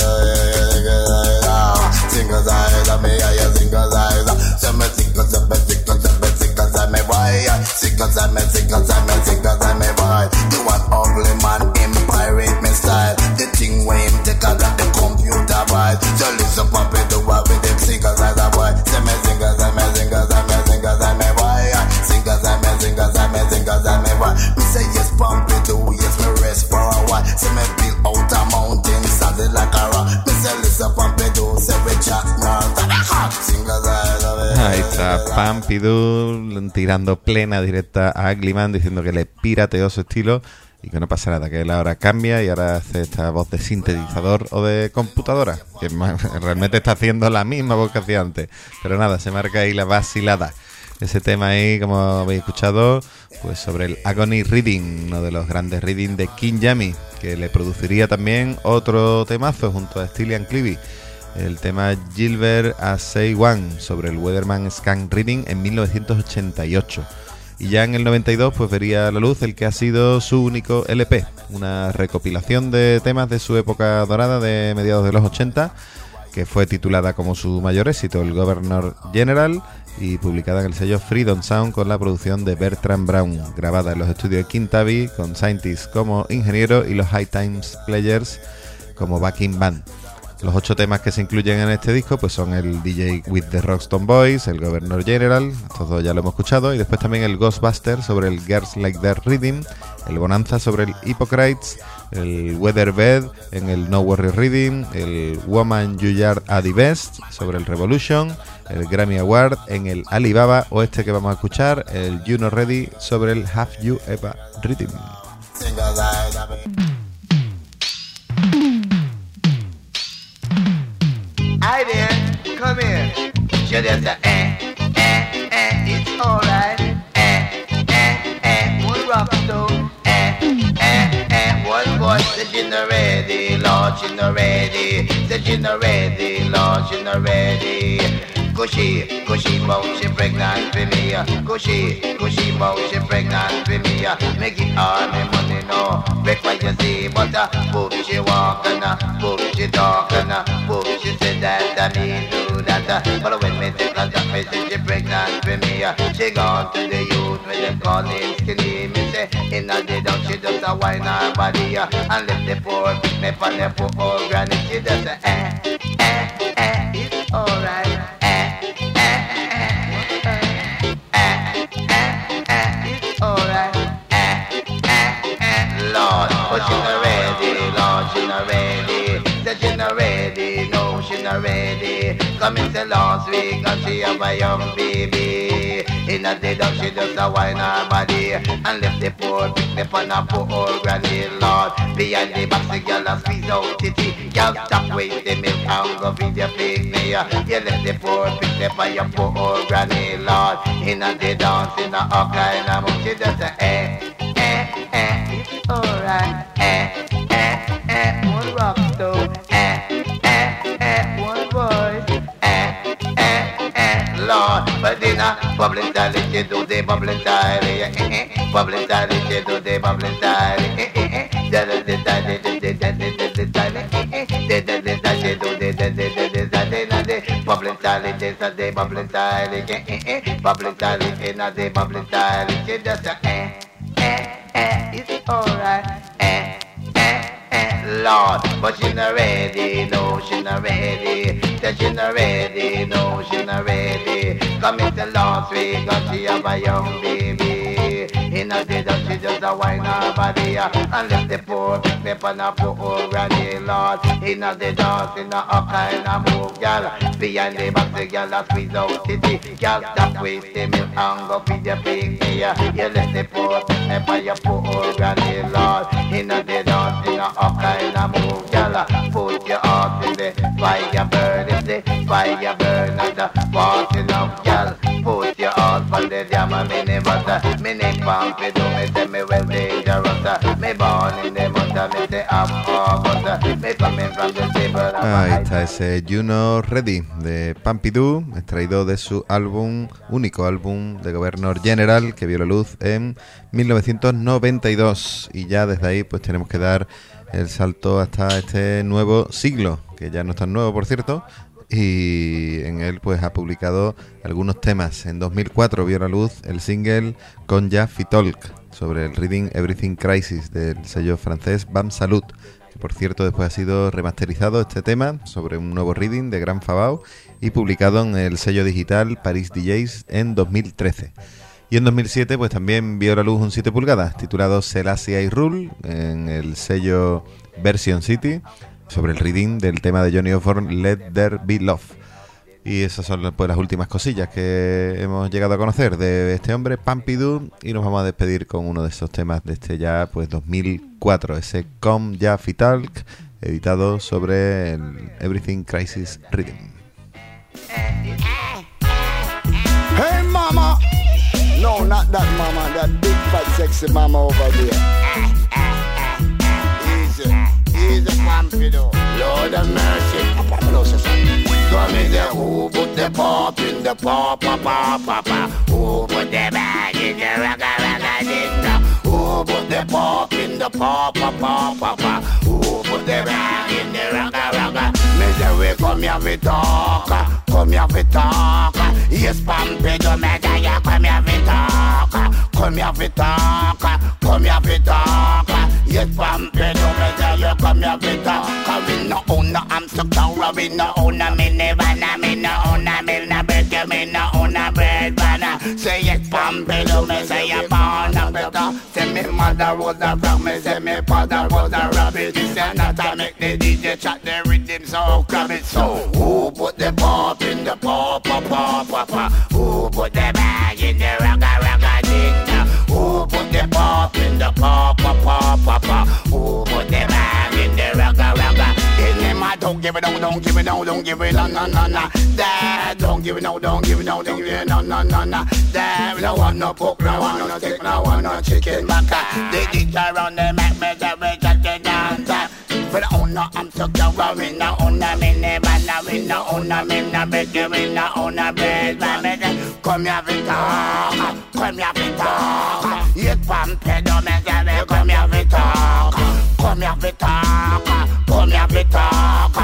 eyes, I may I singers eyes. Seven singers, seven singers, seven singers, I may boy. Singers, I may singers, I may singers, I may boy. The one ugly man in pirate me style. The thing when him take out of the computer boy. So listen, pump it, do what with them singers as a boy. Seven singers, I may singers, I may singers, I may boy. Singers, I may singers, I may singers, I may boy. Me say yes, pump it, do yes, me rest for a while. Say me build out a mountain, solid like a rock. Me say listen, pump it, do say we chat now. Singers, Ahí está Pampidou tirando plena directa a Uglyman diciendo que le pirateó su estilo y que no pasa nada, que él ahora cambia y ahora hace esta voz de sintetizador o de computadora, que realmente está haciendo la misma voz que hacía antes, pero nada, se marca ahí la vacilada. Ese tema ahí, como habéis escuchado, pues sobre el Agony Reading, uno de los grandes reading de King Yami, que le produciría también otro temazo junto a Steely and Clevie, el tema Gilbert A Say One, sobre el Weatherman Skank Reading en 1988. Y ya en el 92 pues vería a la luz el que ha sido su único LP, una recopilación de temas de su época dorada de mediados de los 80, que fue titulada como su mayor éxito, el Governor General, y publicada en el sello Freedom Sound con la producción de Bertrand Brown, grabada en los estudios de Kintabi con Scientist como ingeniero y los High Times Players como backing band. Los 8 temas que se incluyen en este disco pues son el DJ with the Rockstone Boys, el Governor General, estos dos ya lo hemos escuchado, y después también el Ghostbuster sobre el Girls Like That Reading, el Bonanza sobre el Hypocrites, el Weatherbed en el No Worry Reading, el Woman You Are a the Best sobre el Revolution, el Grammy Award en el Alibaba, o este que vamos a escuchar, el You Know Ready sobre el Have You Ever Reading. Hi there, come here. Should have the it's alright. One rock though. One voice said you not ready, Lord, you not ready. Said you not ready, Lord, you not ready. Cushy, bout she pregnant for me. Cushy, bout she pregnant for me. Make it all me money now. Break what you see, but boom she walk and boom she talk and boom she said that I mean do that. But when me take contact, me say she pregnant for me. She gone to the youth when them call him skinny. Me say in the down she just a wine her body and lift the poor me on the poor granny. She just say it's alright. It's alright. Lord, but she not ready. Lord, she not ready. Said she not ready. No, she not ready. Come in the last week and she have a young baby. In a day that she just a wine her body and left the poor pick me on a poor granny. Lord, behind the box the girl a squeeze out titty. Girl stop wasting milk and go feed your pig me. You left the poor pick me on your poor granny. Lord, in a day dance in a kind of mood she just say it's alright. One rock though. One voice. Lord, but in a bubbling style, she do the bubbling style. Bubbling style, she do the bubbling style. Bubbling style, she do the bubbling style. Bubbling style, in a the bubbling style. She just it's alright. Lord, but she not ready, no, she not ready. Said she not ready, no, she not ready. Come in the last week and she have a young baby. In a day that she just a wine her body and left the poor pick me on a poor granny. Lord, in a day dance in a kind of move, girl. Behind the box the girl a squeeze out titty. Girl stop wasting milk and go feed your pig here. You left the poor pick me on your poor granny. Lord, in a day dance in a kind of move, girl. Put your heart in the fire burn, in the fire burn and the parting of girl. Put your heart on the jam and me never me neck pump it do me say me well dangerous. Me born in the month me say I'm August. Me coming from the table. Ahí está ese You Not Ready de Pompidou, extraído de su álbum, único álbum de Governor General que vio la luz en 1992. Y ya desde ahí pues tenemos que dar el salto hasta este nuevo siglo, que ya no es tan nuevo por cierto, y en él pues ha publicado algunos temas. En 2004 vio la luz el single Cognac Fitalk sobre el Reading Everything Crisis del sello francés Bam Salut, que por cierto después ha sido remasterizado este tema sobre un nuevo reading de Gran Fabao y publicado en el sello digital Paris DJs en 2013. Y en 2007 pues también vio la luz un 7 pulgadas titulado Selassie I Rule en el sello Version City sobre el reading del tema de Johnny Osborne Let There Be Love. Y esas son pues las últimas cosillas que hemos llegado a conocer de este hombre, Pompidou, y nos vamos a despedir con uno de esos temas de este ya pues 2004, ese Cognac Fitalk, editado sobre el Everything Crisis Reading. Hey mama! No, not that mama, that big fat sexy mama over there. Easy, Pompidou. Lord of mercy. Come in there, who put the pop in the pop, papa. Who put the bag in the ragga, dinga. Who put the pop in the pop, papa. Who put the bag in the ragga. Me say we come here we talk. Come here we talk. Yes, Pompidou, me say you come here we talk. Come here we talk. Come here we talk. Yes, Pompidou, me say you come here we talk. We no own no Amsterdam, we no own a minivan, me no own a milna burger, me no own a bread banana. Say yes, Pompidou, me say you born a better. Say me mother was a frog, me say me father was a rabbit. This and that I make the DJ chat the rhythm so grab it. So who put the pop in the pop, papa? Who put the bag in the ragga, dinga? Who put the pop in the pop, papa? Who put the bag in the ragga? In him I don't give it no, don't give it no, don't give it no. Dad, don't give it no, don't give it no, don't give it no. Dad, no want no pork, no want no steak, no want no chicken back. They dig around the make me the just the dance. But I'm so around, we no own a minivan, we no own a mina baker, we no own a bread. Come here, we talk, come here, we talk. Yes, Pompidou, me say, come here, we talk. Come here, we talk. Come here, we talk. Yes,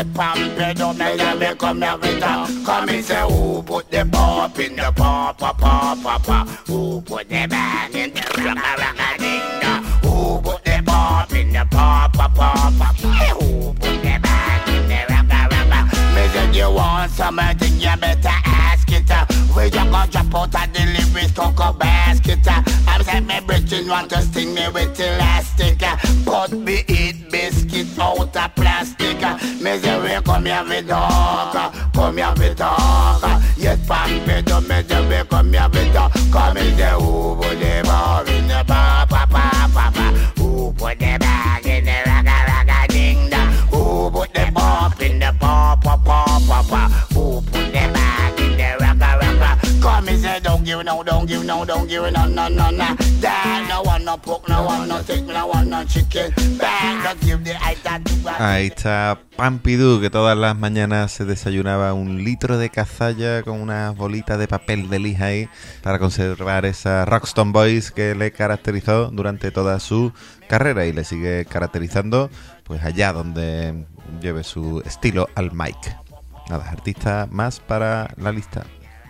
Yet pampered up, me say me come here with her. Come and say who put the pop in the pop, pop, pop, pop, pop. Who put the bang in the ragga, ragga, ding, dong. Who put the pop in the pop, pop, pop, pop. Who put the bang in the ragga, ragga? Me say you want something, you better ask it. We just gonna drop out of the lyrics, cocoa basket. I'm saying me brethren want to sting me with elastic. But me eat biscuit out of plastic. Me say we come here with dog, come here with dog. Yes, pampered up, me say we come here with dog. Come and say who put the ball in the pa pa pa pa pa. Who put the bag in the ragga ragga ding dong. Who put the pop in the pa pa pa pa pa. Who put the bag in the ragga ragga? Come and say don't give no, don't give no, don't give no, no, no, no. Dad, no one no pork, no one no steak, no one no chicken. Bang, just give the eye that. Ahí está Pampidou, que todas las mañanas se desayunaba 1 litro de cazalla con unas bolitas de papel de lija ahí para conservar esa Rockstone Voice que le caracterizó durante toda su carrera y le sigue caracterizando pues allá donde lleve su estilo al mic. Nada, artista más para la lista.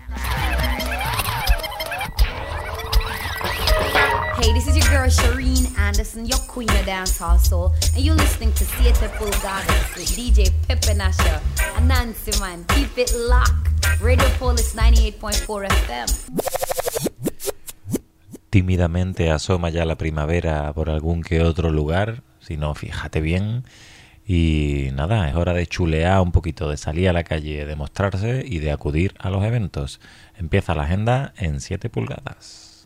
Hey, this is your girl Shireen Anderson, your queen of dancehall soul, and you're listening to Siete Pulgadas with DJ Pepe Nasha and Nancy Man. Keep it locked. Radio Polis 98.4 FM. Tímidamente asoma ya la primavera por algún que otro lugar, si no, fíjate bien. Y nada, es hora de chulear un poquito, de salir a la calle, de mostrarse y de acudir a los eventos. Empieza la agenda en 7 pulgadas.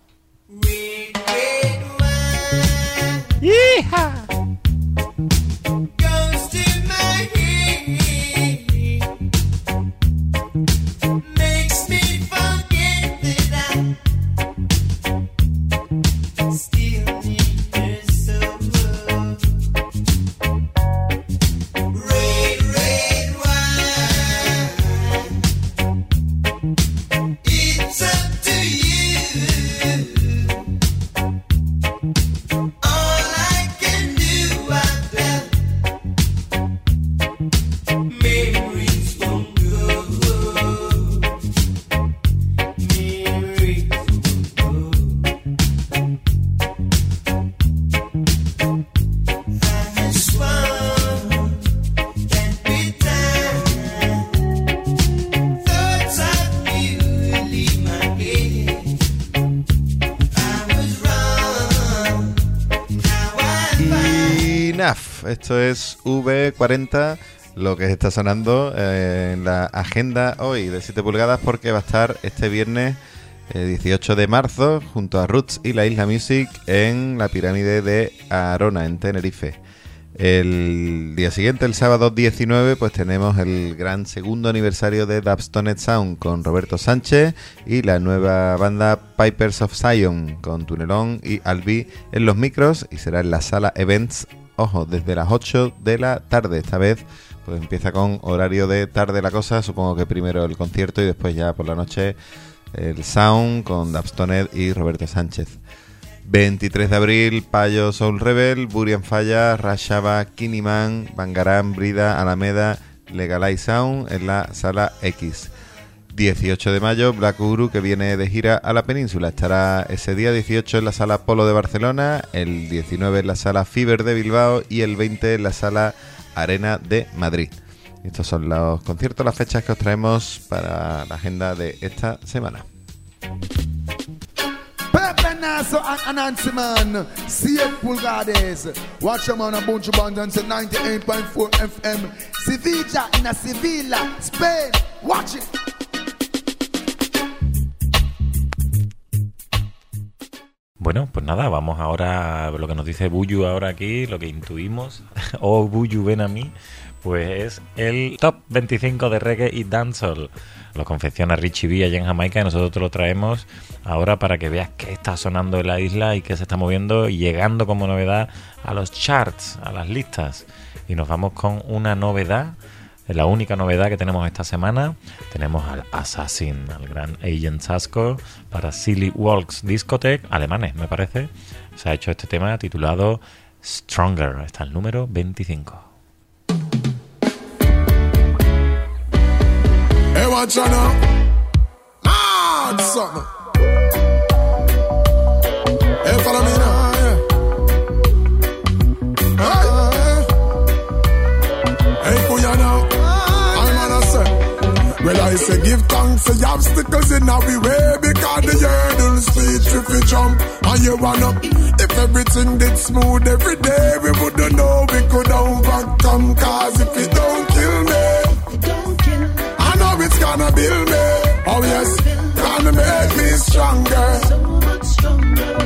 ¡Hija! Esto es V40, lo que está sonando en la agenda hoy de 7 pulgadas, porque va a estar este viernes 18 de marzo junto a Roots y la Isla Music en la pirámide de Arona, en Tenerife. El día siguiente, el sábado 19, pues tenemos el gran segundo aniversario de Dubstoned Sound con Roberto Sánchez y la nueva banda Pipers of Zion con Tunelón y Albi en los micros, y será en la sala Events. Ojo, desde las 8 de la tarde. Esta vez pues empieza con horario de tarde la cosa. Supongo que primero el concierto y después ya por la noche el Sound con Dubstoned y Roberto Sánchez. 23 de abril, Payo Soul Rebel, Burian Falla, Rashaba, Kiniman, Bangarán, Brida, Alameda, Legalize Sound en la sala X. 18 de mayo, Black Uhuru, que viene de gira a la península. Estará ese día 18 en la sala Polo de Barcelona, el 19 en la sala Fever de Bilbao y el 20 en la sala Arena de Madrid. Estos son los conciertos, las fechas que os traemos para la agenda de esta semana. Pepe Naso and Nancy Man, 7 pulgadas. Watch them on a bunch of abundance at 98.4 FM. Sevilla in a Sevilla, Spain. Watch it. Bueno, pues nada, vamos ahora, lo que nos dice Buyu ahora aquí, lo que intuimos, o Buyu ven a mí, pues es el top 25 de reggae y dancehall. Lo confecciona Richie B allá en Jamaica y nosotros te lo traemos ahora para que veas qué está sonando en la isla y qué se está moviendo y llegando como novedad a los charts, a las listas. Y nos vamos con una novedad. La única novedad que tenemos esta semana, tenemos al Assassin, al gran Agent Sasco, para Silly Walks Discotheque, alemanes me parece. Se ha hecho este tema titulado Stronger, está el número 25. Hey, watch out now. Mad something. Hey, follow me now. Hey, Kuya now. I'm on a set. Well, I say give thanks to the obstacles in our way because the hurdles teach if you jump and you run up. If everything did smooth every day, we wouldn't know we could overcome. Cause if it don't kill me, I know it's gonna build me. Oh yes, gonna make me stronger. So much stronger.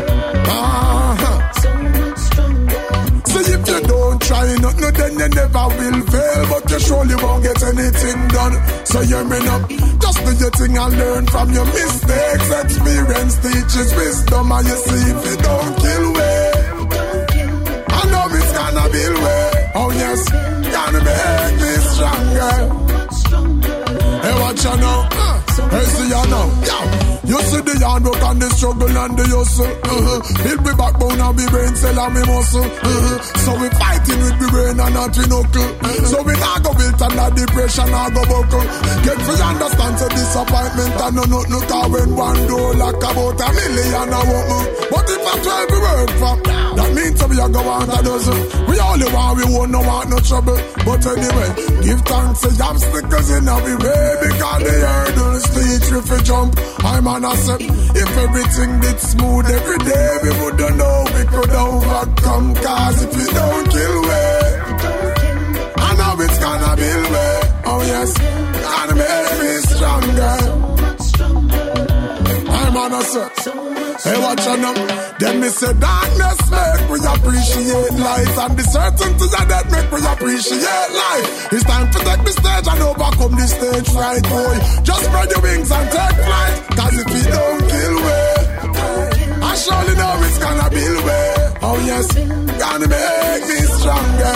So if you don't try nothing, then you never will fail. But you surely won't get anything done. So hear me now. Just do your thing and learn from your mistakes. Experience teaches wisdom. And you see if it don't kill me, I know it's gonna build me. Oh yes, gonna make me stronger. Hey, watch you now. Hey, see you now. You see the hard work and the struggle and the hustle. Build me backbone and me brain cell and me muscle. So we fighting with me brain and not we knuckle. So we not go built under depression or go buckle. Get to understand so disappointment and no nothing. Cause when one door like about $1 million a woman. But if I 12 we work from, that means we are go want a dozen. We only want we won't no want no trouble. But anyway, give thanks to the obstacles in our way because the hurdles teach if you jump. I'm on a set. If everything did smooth every day, we wouldn't know we could overcome. Cause if it don't kill me, I know it's gonna build me. Oh yes, gonna make me stronger. I'm on a set. Hey, watch out now. Then me say darkness make we appreciate light. And the certainty of that make we appreciate life. It's time to take the stage and overcome the stage fright, boy. Just spread your wings and take flight. Cause if it don't kill me, I surely know it's gonna build me. Oh yes, gonna make me stronger.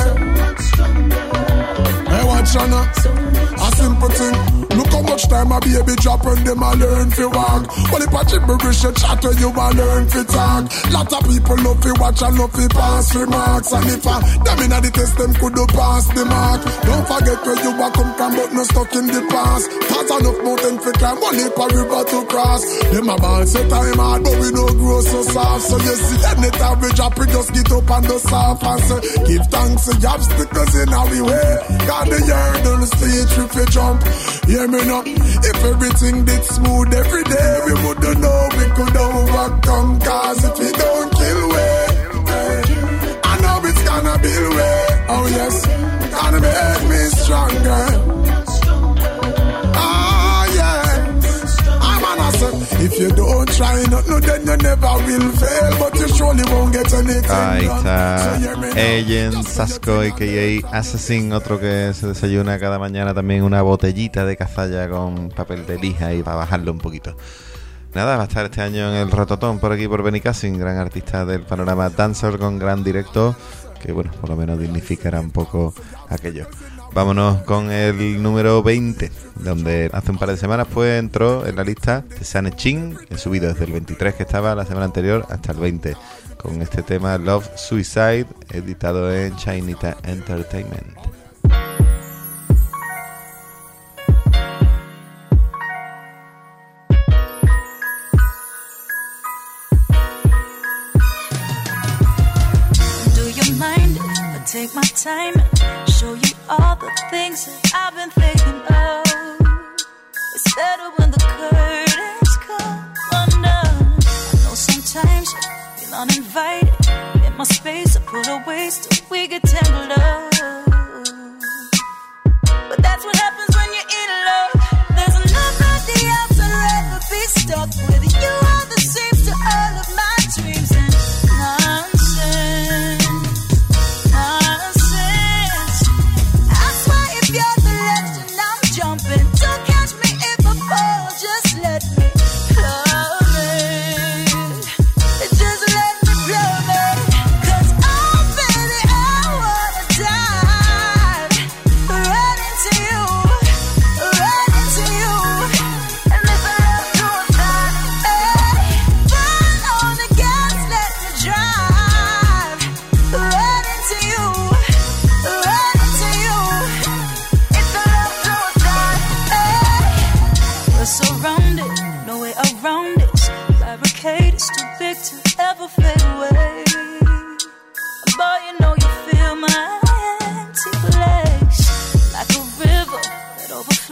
Hey, watch out now. A simple thing. Look how much time a baby drop when them a learn to walk. Well, if a gibberish you chat when you a learn to talk. Lot of people love to watch and love to pass remarks. And if them in the test them could do pass the mark. Don't forget where you a come from but no stuck in the past. Cause enough mountain to climb, one leap a river to cross. Them a ball say time hard but we no grow so soft. So you see anytime we drop we just get up and do soft. And say give thanks to the obstacles in our way. Got the hurdles teach if you jump. Hear me now. If everything did smooth every day, we wouldn't know we could overcome. Cause if it don't kill me, I know it's gonna build me. Oh yes, gonna make me stronger. If you don't try nothing, then you never will fail, but you surely won't get anything. Ahí está Agent Sasco, a.k.a. Assassin, otro que se desayuna cada mañana también una botellita de cazalla con papel de lija y para bajarlo un poquito. Nada, va a estar este año en el Rototón por aquí por Benicassim, gran artista del panorama dancer con gran directo, que bueno, por lo menos dignificará un poco aquello. Vámonos con el número 20, donde hace un par de semanas pues entró en la lista de Sane Chin, he subido desde el 23 que estaba la semana anterior hasta el 20, con este tema Love Suicide, editado en Chinita Entertainment. Do you mind if I take my time and show you all the things that I've been thinking of? It's better when the curtains come undone. I know sometimes you feel uninvited in my space. I put away till we get tangled up. But that's what happens when you're in love. There's enough at the outside, I'd rather be stuck with you. Are the same to all of my dreams and nonsense. Just let me plummet. 'Cause oh baby, I wanna die.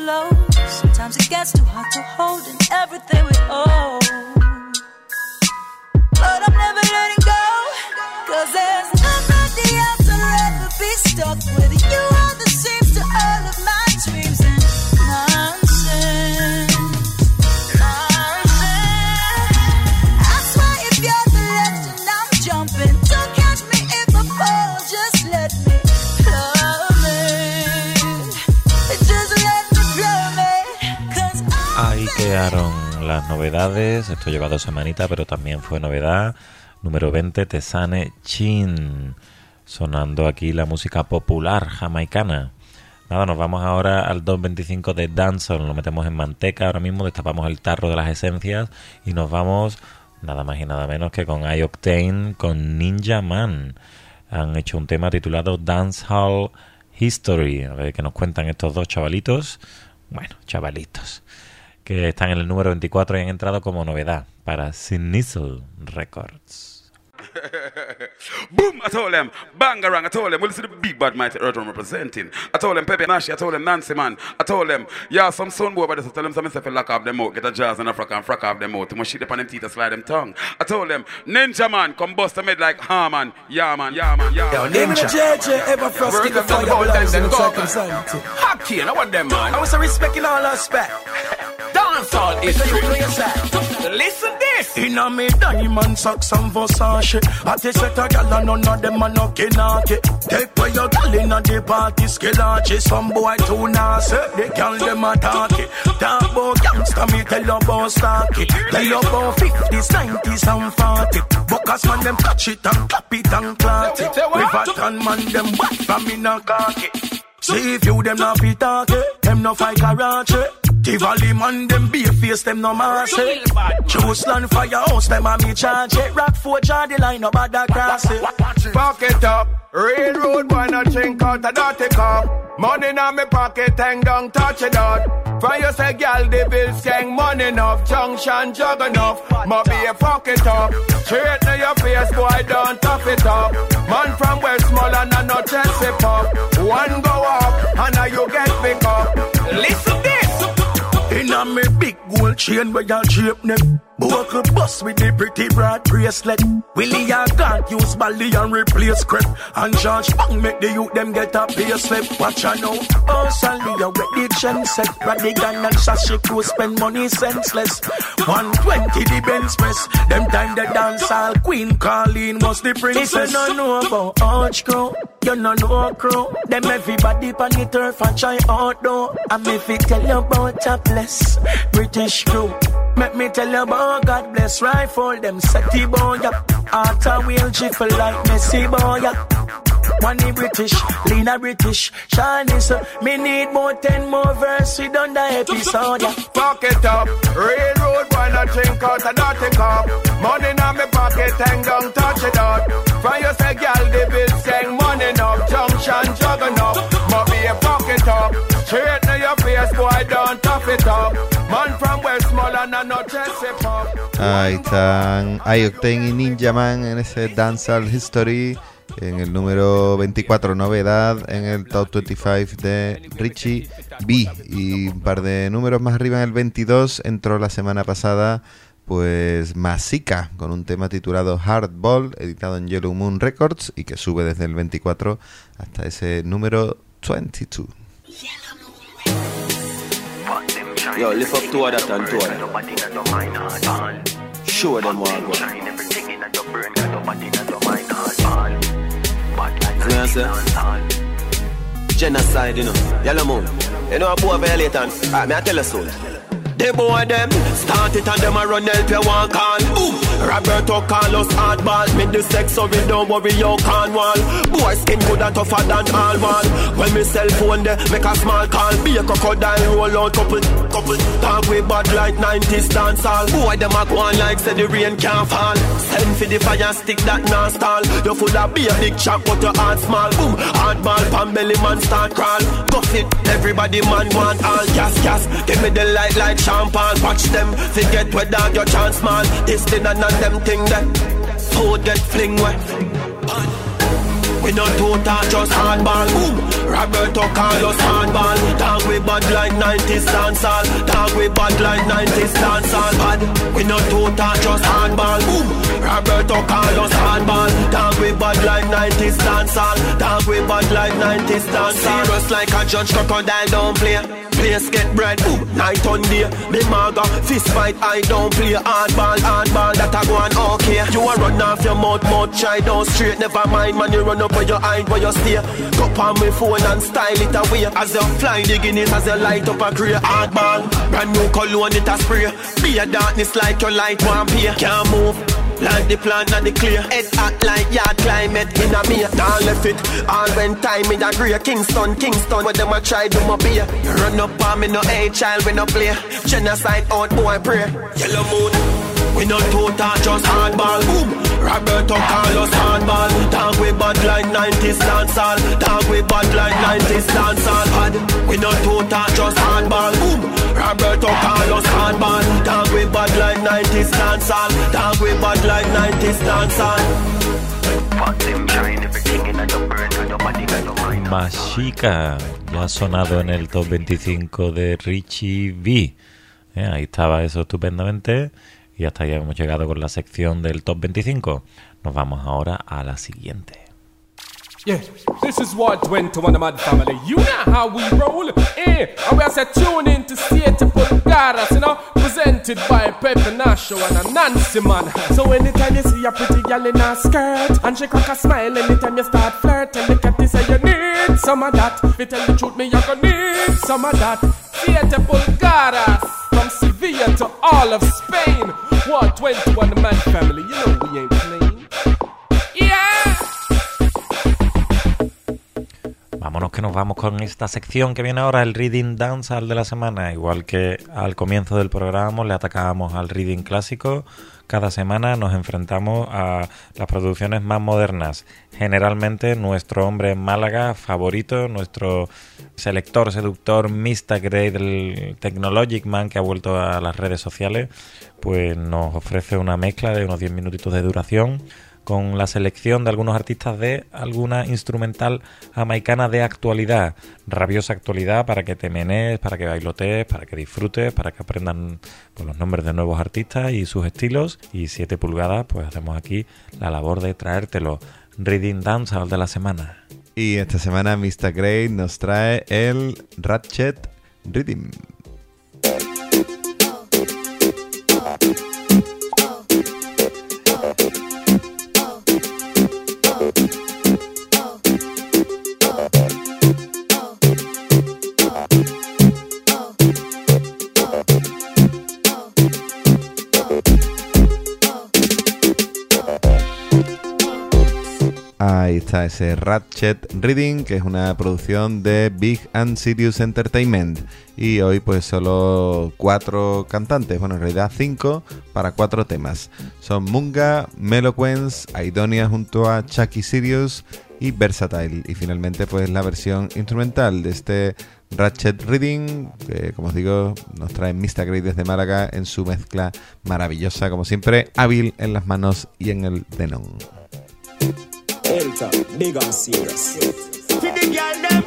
flow. Sometimes it gets too hard to hold in everything we owe. But I'm never letting go, 'cause there's nobody else I'd rather be stuck with. You are the seams to all of my dreams and nonsense. I swear if you're the left and I'm jumping, don't catch me if I fall, just let me love me. Just let me love me, 'cause Ahí quedaron las novedades. Esto lleva 2 semanitas, pero también fue novedad. Número 20, Tesane Chin. Sonando aquí la música popular jamaicana. Nada, nos vamos ahora al 225 de Dancehall. Lo metemos en manteca ahora mismo, destapamos el tarro de las esencias y nos vamos nada más y nada menos que con iOctane, con Ninja Man. Han hecho un tema titulado Dancehall History. A ver qué nos cuentan estos dos chavalitos. Bueno, chavalitos, que están en el número 24 y han entrado como novedad para Sinisal Records. Boom, I told them, Bangarang, I told them, well, listen to the big bad mighty earth I'm representing. I told them, Pepe Nashi, I told them, Nancy Man, I told them, yeah, some son boy, but I tell them, some myself, lock off them out, get a jazz and a frack and frack off them out, to my shit up on them teeth and slide them tongue. I told them, Ninja Man, come bust them head like, ha man, yeah man, yeah man, yeah man. Yo, Ninja. JJ, ever frost, keep the fire, balance, and circumstances. Hot key, I want them, man. I was respecting all aspect. Dancehall is you play yourself. Listen this. Inna me diamond socks and Versace. I take set a gal and none of them are knocking naughty. Take where your gal inna the party skelachi. Some boy too nasty. They gal them a talkie. Talk about gangsta, me tell you about Starkey. Tell you about 50s, 90s and 40. Buckers man them catch it and clap it and clot it. Riverton man them whack from inna khaki. See if you them not be talkie, them no fight karate. Tivoli man, them be face, them no mercy. Choose land firehouse, them a me charge it. Rockford, Jardy line, no bad cross it. Fuck it up, railroad boy, no drink out a dirty cup. Money in my pocket, hang down, touch it out. For you say, girl, the bills gang money enough. Junction jug enough, ma be a fuck it up. Straight to your face, boy, don't tough it up. Man from Westmoreland and no Chelsea pop. One go up, and now you get pick up. Listen this. Inna me big gold chain where y'all shape neck. Buckle bust with the pretty broad bracelet. Willie and can't use Bally and replace crep. And George Pang make the youth them get a pay slip. Watch ya now. Oh, Sally, you with the chain set. Radigan and Sashi crew spend money senseless. 120 the Benz press. Them time the dance all Queen Colleen was the princess. If you don't know about Arch Crow, you don't know Crow. Them everybody pan the turf and try outdoor. And if it tell you about Topless British crew, make me tell you about God bless rifle, them setty boy, yeah. After wheel jiffle like Messi boy, yeah. Money British, Lena British, Chinese, me need more 10 more verse, we done the episode, yeah. Fuck it up, railroad boy, no drink out a dirty cup. Money in my pocket, hang down, touch it out. For you say, girl, the bills gang money enough. Junction jug enough, ma be a fuck it up. Straight to your face, boy, don't tough it up. Man from Westmoreland and no Chelsea pop. Ahí están iOctane y Ninja Man en ese Dancehall History. En el número 24, novedad en el Top 25 de Richie B. Y un par de números más arriba en el 22 entró la semana pasada pues Masika con un tema titulado Hardball, editado en Yellow Moon Records y que sube desde el 24 hasta ese número 22. Yo, lift up to that and to that. Show them what I got. You know what I'm saying? Genocide, you know. Yellow Moon. You know a boy violate and alright, me I tell you soon. The boy them start it and them a run help you one call. Roberto Carlos hardball. Me the sex so we don't worry you can't wall. Boy skin good and tougher than all wall. When me cell phone there make a small call. Be a crocodile roll out couple. Talk with bad like 90s dance all. Boy them a go on like say the rain can't fall. Send for the fire stick that non stall. You full of be a big chop but your heart small. Boom hardball pan belly man start crawl. Go fit everybody man want all gas. Give me the light like champagne, watch them, forget where dog your chance man. This thing and them thing that food get fling wet. we no total, just hardball. Boom, Roberto Carlos hardball. Dog we bad like 90s dancehall. Dog we bad like 90s dancehall. Bad, we no total, just hardball. Boom, Roberto Carlos hardball. Dog we bad like 90s dancehall. Dog we bad like 90s dancehall. Serious like a judge, crocodile don't play. Place get bread, boom, night on day. Me maga, fist fight, I don't play. Hardball, that I go on okay. You a run off your mouth, try down straight. Never mind, man, you run up on your eye where you stay. Go on my phone and style it away. As you fly the Guinness, as you light up a grey. Hardball, brand new cologne, it a spray. Be a darkness like your light one pay. Can't move like the plan and the clear. Head act like yard climate in a me. Now left it all when time in a grey. Kingston, where them a try do my beer. Run up on me, no child, we no play. Genocide out, boy, pray. Yellow moon, we no total, just hardball. Boom, Roberto Carlos hardball. Dog we bad like 90s dancehall. Dog we bad like 90s dancehall. Bad, we no total, just hardball. Boom, Roberto Carlos hardball. Dog we bad like 90s dancehall. Dog we bad like 90s dancehall. Mashika ya ha sonado en el top 25 de Richie V. Ahí estaba eso estupendamente. Y hasta ahí hemos llegado con la sección del top 25. Nos vamos ahora a la siguiente. Yeah, this is what went to one of my family. You know how we roll, and we are tune in to Siete Pulgadas, you know, presented by Pepe Nacho and a Nancy man. So anytime you see a pretty girl in a skirt and she crack a smile, anytime you start flirting, look at this, say you need some of that. If you tell the truth, me you gonna need some of that. Siete Pulgadas, from Sevilla to all of Spain. What 21 man family? You know we ain't playing. Yeah. Vámonos que nos vamos con esta sección que viene ahora, el Reading Dancehall de la semana. Igual que al comienzo del programa le atacábamos al Reading clásico, cada semana nos enfrentamos a las producciones más modernas. Generalmente nuestro hombre en Málaga favorito, nuestro selector, seductor, Mr. Grey del Technologic Man, que ha vuelto a las redes sociales, pues nos ofrece una mezcla de unos 10 minutitos de duración con la selección de algunos artistas de alguna instrumental jamaicana de actualidad, rabiosa actualidad, para que te menees, para que bailotees, para que disfrutes, para que aprendan pues, los nombres de nuevos artistas y sus estilos. Y 7 pulgadas, pues hacemos aquí la labor de traértelo. Reading Dancehall de la semana. Y esta semana Mr. Grey nos trae el Ratchet Rhythm. Ahí está ese Ratchet Reading, que es una producción de Big and Serious Entertainment. Y hoy pues solo 4 cantantes, bueno en realidad 5 para 4 temas. Son Munga, Meloquence, Aidonia junto a Chucky Sirius y Versatile. Y finalmente pues la versión instrumental de este Ratchet Reading, que como os digo nos trae Mr. Grey desde Málaga en su mezcla maravillosa, como siempre, hábil en las manos y en el denon. Delta, big and serious. For the girl them,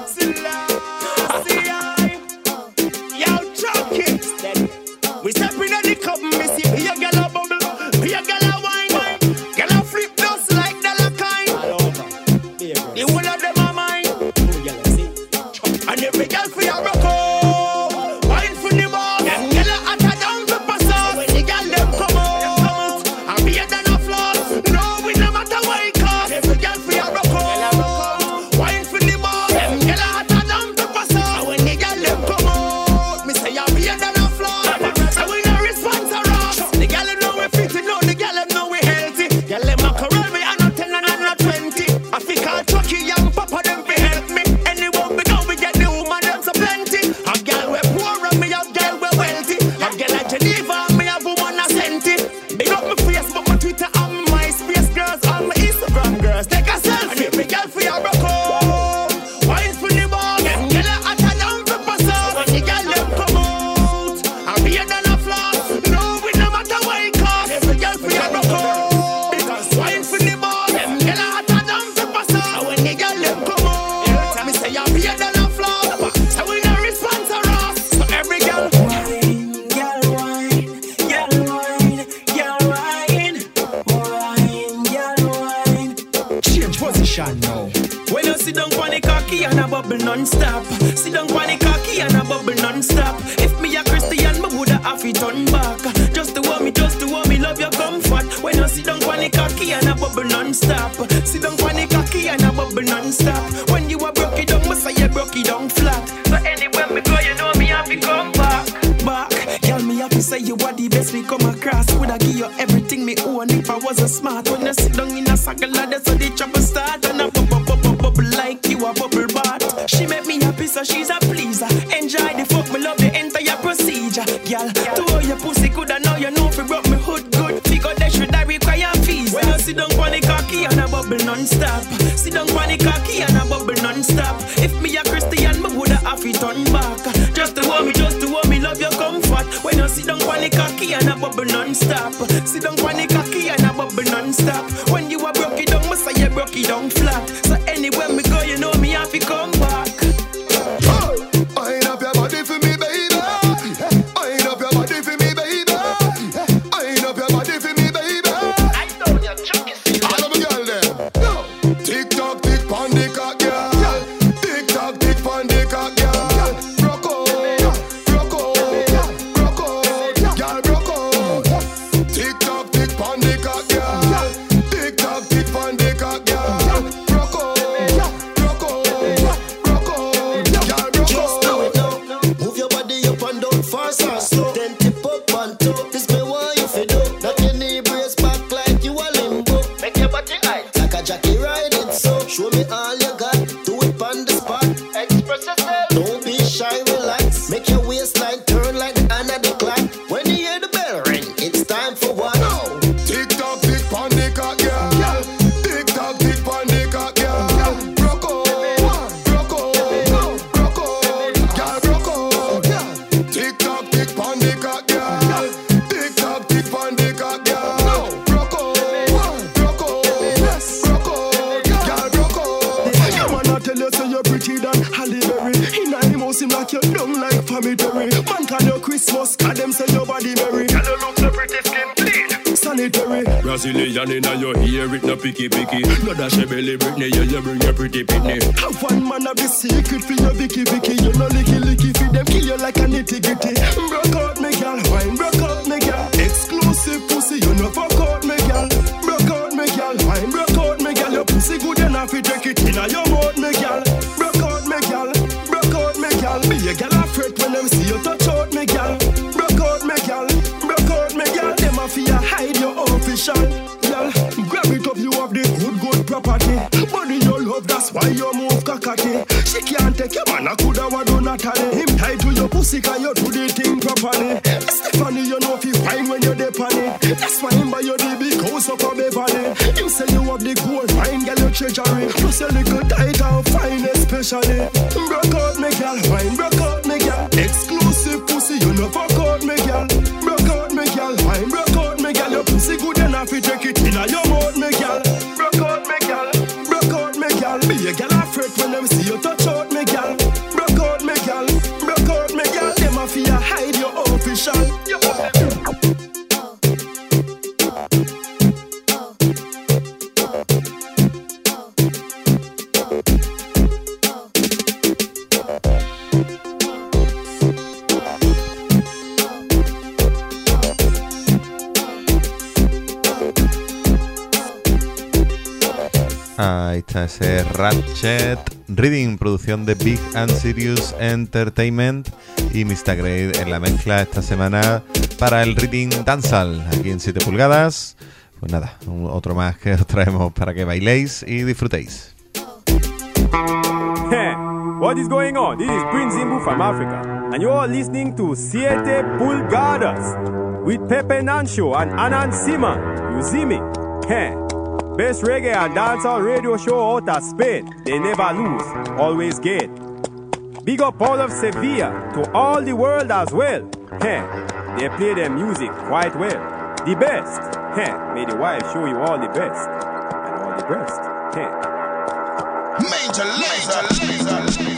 yo, Chucky. We stepping on the cup, me see be a girl a bubble, be a girl a wine, girl a flip dust like dollar kind. The whole of them are mine, and every girl for your rock out, wine for the ball. Them girl a hotter down to pass out. When the girl them come out, and be a than a floss. No, we no matter what it cost. Every girl for your rock out, wine for the ball. Them girl a hotter down to pass out. And when the girl them come out, me say you be a than a floss. So we no response a rock. The girl them know we fit, know the girl them know we healthy. Girl them a corral me and not 10 and not 20. I think I'll Chucky young papa them fi help me. Anyway we know we get the woman them so plenty. bubble non-stop. Sit down on the cocky and a bubble non-stop. If me a Christian, me woulda have it turn back. Just to want me, love your comfort. When you sit down on the cocky and a bubble non-stop. Sit down on the cocky and a bubble non-stop. When you a broke it down, me say you broke it down flat. So anywhere me go, you know me have to come back. Girl, me happy say you are the best we come across. Woulda give you everything me own if I was a smart. When you sit down in a circle like that, so the trouble start. And a bubble like you a bubble bath. She make me happy so she's a pleaser. Enjoy the fuck, me love the entire procedure. Girl, to all your pussy good, I know you know if you broke me hood good. Figure that should I require fees. When you sit down on the cocky and a bubble non-stop. Sit down on the cocky and a bubble non-stop. If me a Christian, me woulda have it turn back. Just to want me, love your comfort. When you sit down on the cocky and a bubble non-stop. Sit down on the cocky and a bubble non-stop. When you a broke it down, me say you broke it down flat. So anywhere me go, you know me have to come back. Wind up your body for me, baby. Wind up your body for me, baby. Wind up your body for me, baby. I know you're chucking. All of my girl there. Tick tock, tick pon the cock, girl. Tick tock, tick pon the cock, girl. Broke out, girl, broke out. Tick tock, tick pon the cock, girl. Tick tock, tick pon the cock, girl. Broke out. Fast and slow, then tip up and toe. This me what you fi do. Not your knee brace back like you a limbo. Make your body high like a jockey riding so. Show me all you got, do it on the spot. Express yourself, don't be shy, relax. Make your waistline turn like the hand of the clock. When you hear the bell ring, it's time for what? No. Tick tock, tick pon the cock, girl. Tick tock, tick pon the cock, girl. Broke out, girl, broke out. Tick tock, tick pon the cock, girl. Tick tock, tick pon the cock, girl. Broke out, girl, broke out. You wanna tell you say you're pretty than Halle Berry. In a house him like you dumb like family. Man call you Christmas, cause them say your body merry. Girl you look so pretty, skin clean, sanitary. Brazilian in your ear, it no picky. No dash your belly, Britney, you bring your pretty pitney. Have one man of the secret for your Vicky. You know licky for them, kill you like a nitty-gritty. Broke out me girl, wine broke out me girl. Exclusive pussy, you know fuck out me girl. Broke out me girl, wine broke out me girl. Your pussy good enough, you take it in your mouth me girl. Broke out me girl, broke out me girl. Be a girl afraid when them see you touch out me girl. Broke out me girl, broke out me girl. Them a fear hide your official. Girl, grab it up, you have the good property. Body you love, that's why you move cockatty. She can't take your man, I coulda wa do Natalie. Him tied to your pussy, cause you do the thing properly. Stephanie, you know if you fine when you're dip on it. That's why him buy you the big house up a Beverly. Him say you have the gold, fine girl, your treasury. Plus your little tight and fine especially. Broke out me girl, wine broke out me girl. Exclusive pussy, you know fuck out me girl. Broke out me girl, wine broke out me girl. Your pussy good enough, you take it in your mouth me girl. Broke out me girl, broke out me girl. Be a girl afraid when them see you touch out me girl. Broke out me girl, broke out me girl. Them a fear hide your official. Ahí está ese Ratchet Reading, producción de Big and Serious Entertainment y Mr. Grade en la mezcla esta semana para el Reading Dancehall aquí en 7 pulgadas. Pues nada, otro más que os traemos para que bailéis y disfrutéis. Hey, what is going on? This is Prince Zimbu from Africa and you are listening to 7 pulgadas with Pepe Nancho and Anan Siman. You see me? Hey. Best reggae and dancehall radio show out of Spain. They never lose, always get. Big up all of Sevilla, to all the world as well. Hey, they play their music quite well. The best. Hey, may the wife show you all the best. And all the best. Hey. Major laser.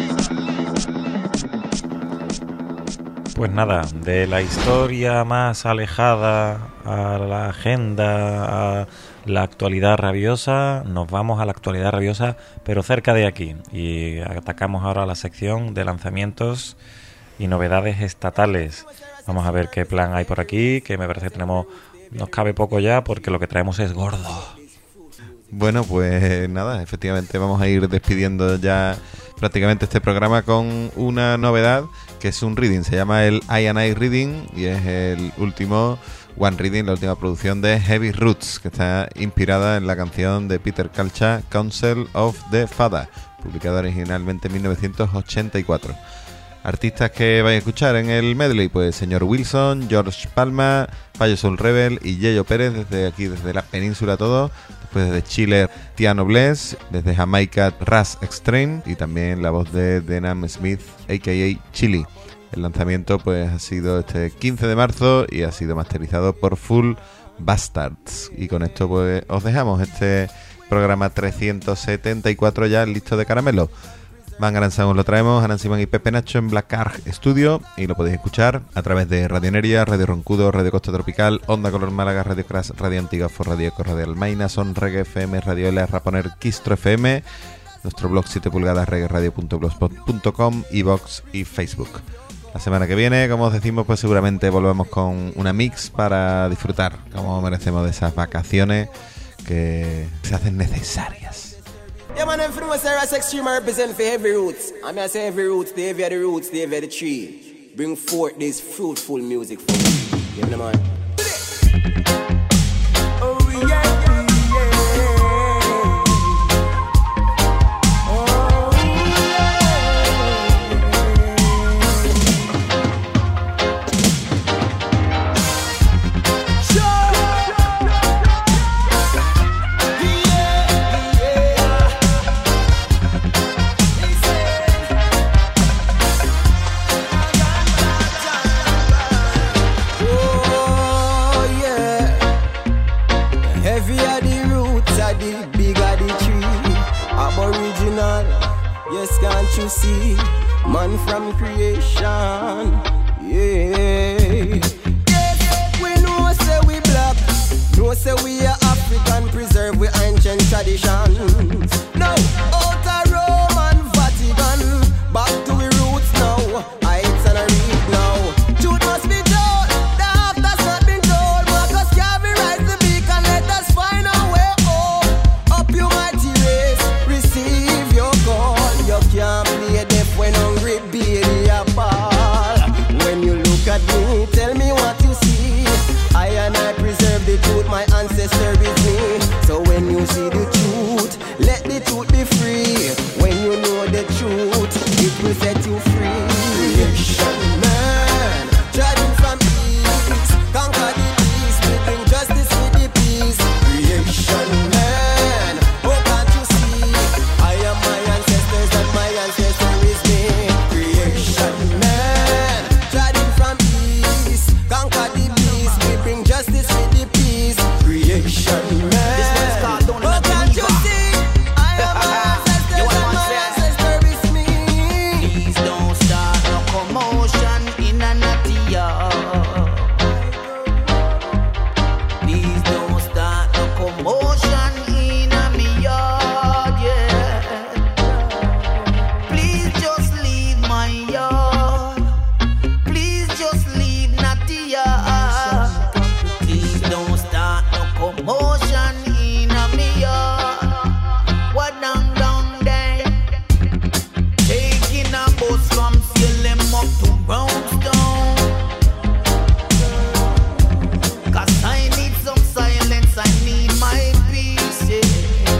Pues nada, de la historia más alejada a la agenda, a la actualidad rabiosa. Nos vamos a la actualidad rabiosa, pero cerca de aquí. Y atacamos ahora la sección de lanzamientos y novedades estatales. Vamos a ver qué plan hay por aquí, que me parece que nos cabe poco ya, porque lo que traemos es gordo. Bueno, pues nada, efectivamente vamos a ir despidiendo ya prácticamente este programa con una novedad, que es un reading. Se llama el I&I Reading y es el último One Reading, la última producción de Heavy Roots, que está inspirada en la canción de Peter Kalcha, Council of the Fada, publicada originalmente en 1984. Artistas que vais a escuchar en el medley, pues Señor Wilson, George Palma, Payo Soul Rebel y Yeyo Pérez, desde aquí, desde la península todo. Después desde Chile, Tiano Bless, desde Jamaica, Ras Extreme, y también la voz de Denham Smith, a.k.a. Chili. El lanzamiento pues ha sido este 15 de marzo y ha sido masterizado por Full Bastards. Y con esto pues os dejamos este programa 374 ya listo de caramelo. Bangarang Sound lo traemos, Anan Simán y Pepe Nacho en Black Ark Studio, y lo podéis escuchar a través de Radio Neria, Radio Roncudo, Radio Costa Tropical, Onda Color Málaga, Radio Crash, Radio Antigafo, Radio Eco, Radio Almaina, Son Reggae FM, Radio L, Raponer, Quistro FM, nuestro blog 7 pulgadas, reggaeradio.blogspot.com, iVox y Facebook. La semana que viene, como os decimos, pues seguramente volvemos con una mix para disfrutar, como merecemos, de esas vacaciones que se hacen necesarias. Yeah, man, I'm from Sarah's Extreme, I represent for Heavy Roots. I mean, I say Heavy Roots, the heavier the roots, the heavier the tree. Bring forth this fruitful music for me. Yeah, man. Oh, yeah, can't you see, man from creation, yeah. Yes, we know say we black, know say we are African, preserve we ancient traditions. Now, out of Rome and Vatican, back to we roots now, heights and a reef now. Truth must be told, the half that's not been told. Marcus Garvey rise the beacon, let us find our way home. Up you mighty race, receive your call. You can't play deaf when hungry baby a ball. When you look at me, tell me what you see. I and I preserve the truth, my ancestor with me. So when you see the truth, let the truth be free. When you know the truth, it will set you free. Creation man, driving from east, conquer the east, we bring justice with the peace. Creation man, oh can't you see, I am my ancestors and my ancestor is me. Creation man, driving from east, conquer the beast, we bring justice with the peace. Creation man, this one's called Don't Let Me Leave. I am my ancestors and my ancestor is me. Please don't start no commotion in a natty yard. Please don't start no commotion in a me yard, yeah. Please just leave my yard. Please just leave natty yard. Please don't start no commotion in a me yard. What down there? Taking a bus from Salem up to Brownstown. 'Cause I need some silence, I need my peace, yeah.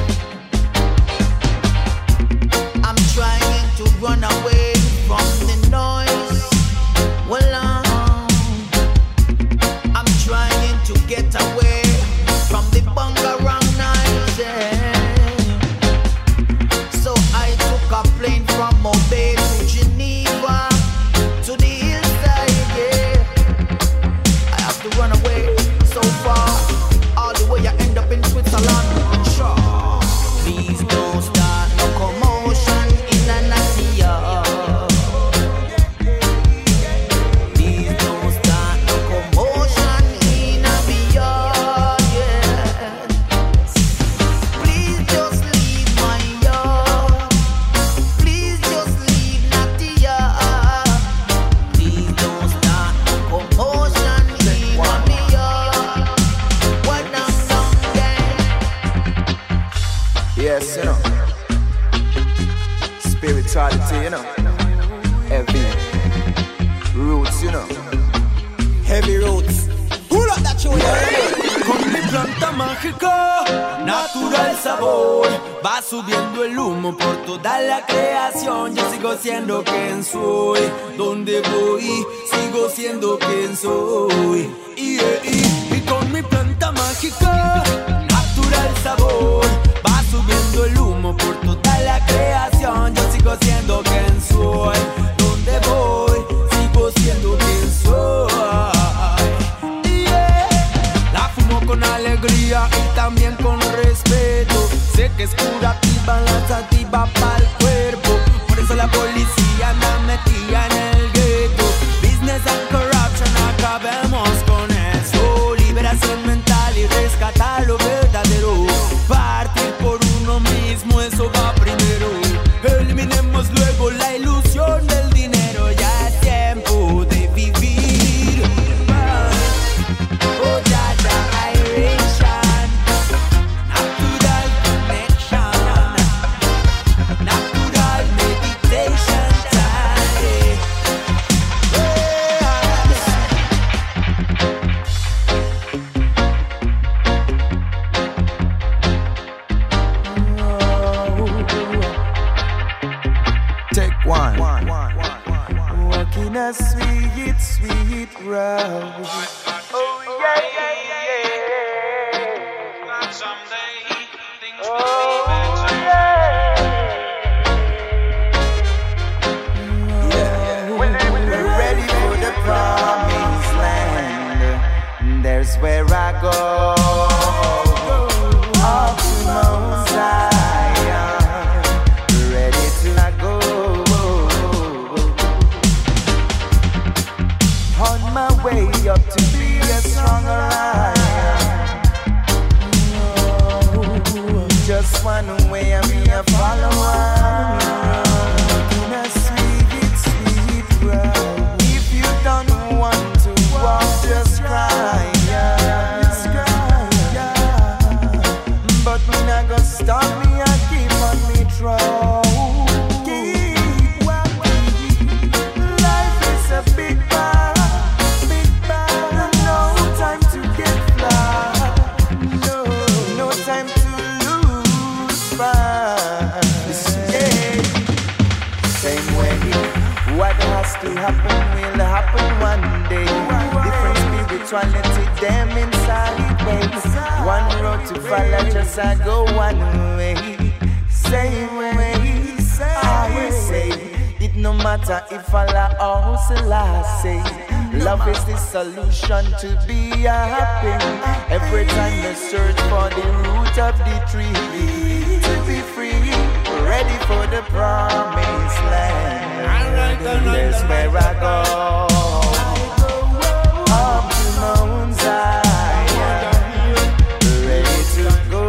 I'm trying to run away from the noise. Well, I'm trying to get away from the Bangarang noise, yeah. So I took a plane from Mobile to Geneva to the hillside, yeah. I have to run away so far, all the way I end up in Switzerland. Sure. Please don't start no commotion in a natty yard. party, you know. Heavy roots, you know. Heavy roots. Pull up that show, con mi planta mágica, natural sabor, va subiendo el humo por toda la creación. Yo sigo siendo quien soy, donde voy, sigo siendo quien soy. Y con mi planta mágica, natural sabor, va subiendo el humo por toda la creación. Yo sigo siendo quien soy, donde voy, sigo siendo quien soy. Con alegría y también con respeto. Sé que es curativa, lanzativa para el cuerpo. Por eso la policía anda metida en el gueto. Business and corruption, acabemos con eso. Liberación mental y rescatar lo verdadero. Partir por uno mismo, eso va primero. Eliminemos luego la ilusión del dinero. Ya es tiempo de vivir. Oh, ya. A sweet, sweet rose. Oh yeah, yeah, yeah. Someday things will be better. We're ready for the promised land. There's where I go. Up to Mount Zion. Ready to go. On my way up to be a stronger lion. Just one way I'm here follow. In a sweet, sweet road. If you don't want to walk, just cry. But me not gonna stop me, I keep on me throw. Life is a big bag. To happen will happen one day. Different spirituality, them inside ways. One road to follow, just I go one way. Same way, I say it no matter if Allah or Selassie. Love is the solution to be happy. Every time you search for the root of the tree, to be free, ready for the promised land. There's where I go. Up to Mount Zion, ready to go.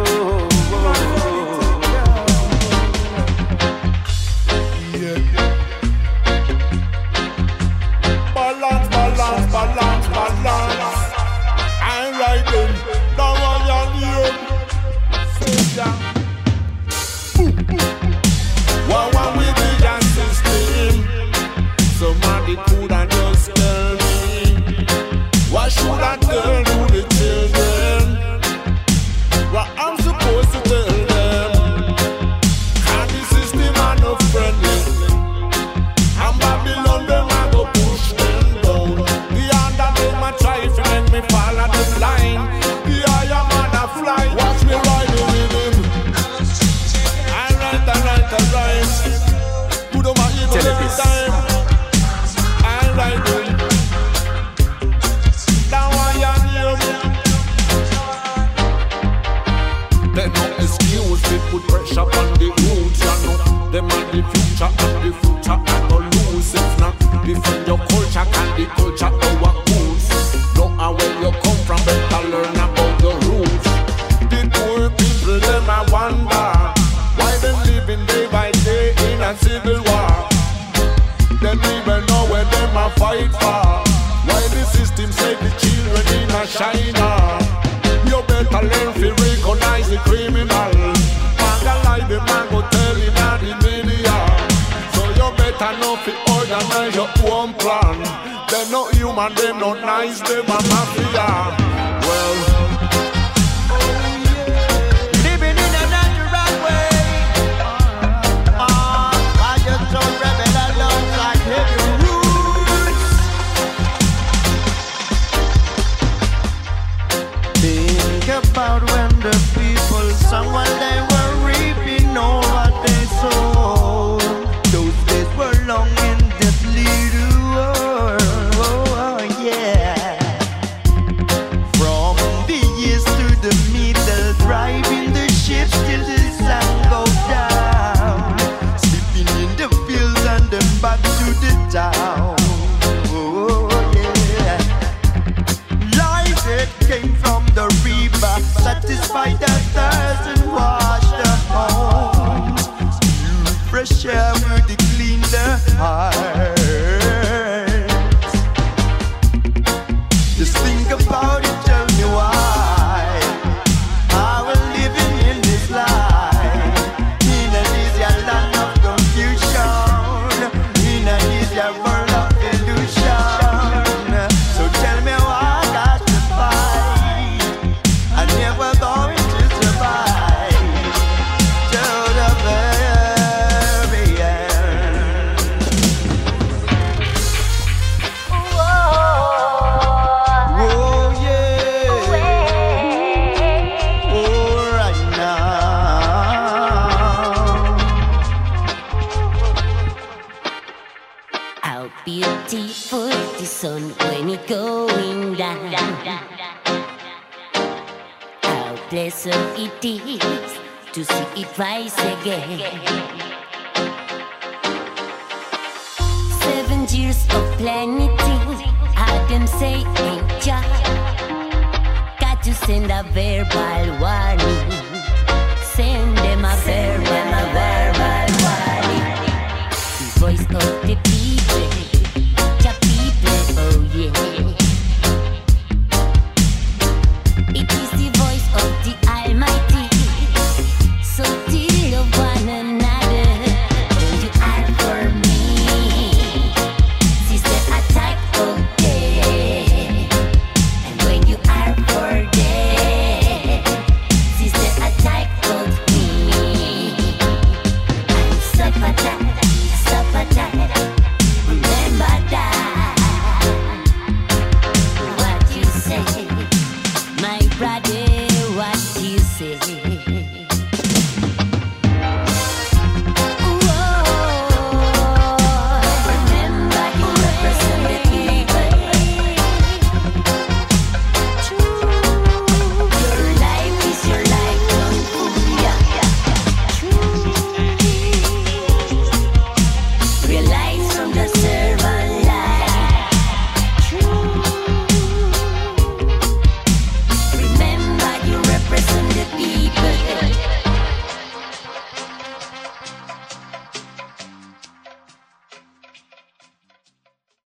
Balance, balance, balance, balance. I'm riding down on your soldier. One with the dance system. Somebody could have just tell me. What should I tell to the children? What I'm supposed to tell them? And the system are not friendly. And Babylon them I go push them down. The other day my try to make me follow the line. The higher man a fly. Watch me ride with him. I write. Put on my evil every time. Put pressure on the roots, you know. Them are the future, and the future are no lose. If not, defend your culture, and the culture our goods. Know where you come from, better learn about the roots. The poor people, them I wonder why them living day by day in a civil war. Them even know where them I fight for. Why the system say the children in a China. You better learn to recognize the criminal. The man go tell him that the media. So you better know fi organize your own plan. Them not human, them not nice, them a mafia. Well, living in a natural way. I just don't rebel alongside heavy roots. Think about when the people sang while they were reaping all what they sowed. Those days were long in this little world. Oh, yeah. From the east to the middle, driving the ships till the sun goes down. Sleeping in the fields and then back to the town. Oh, yeah. Life it came from the river, satisfy the thirst and wash the homes. Fresh air would clean the hearts. Just think about it, tell me why. How we're living in this life. In a this land of confusion. In a this world of illusion. So tell me why I got to fight. I never going to survive till the very end. Oh yeah. Oh right now. How beautiful the sun when it going down. How pleasant it is to see it rise again. 7 years of plenitude, how them say ain't ya. Got to send a verbal warning. Send them a verbal warning. The voice of the people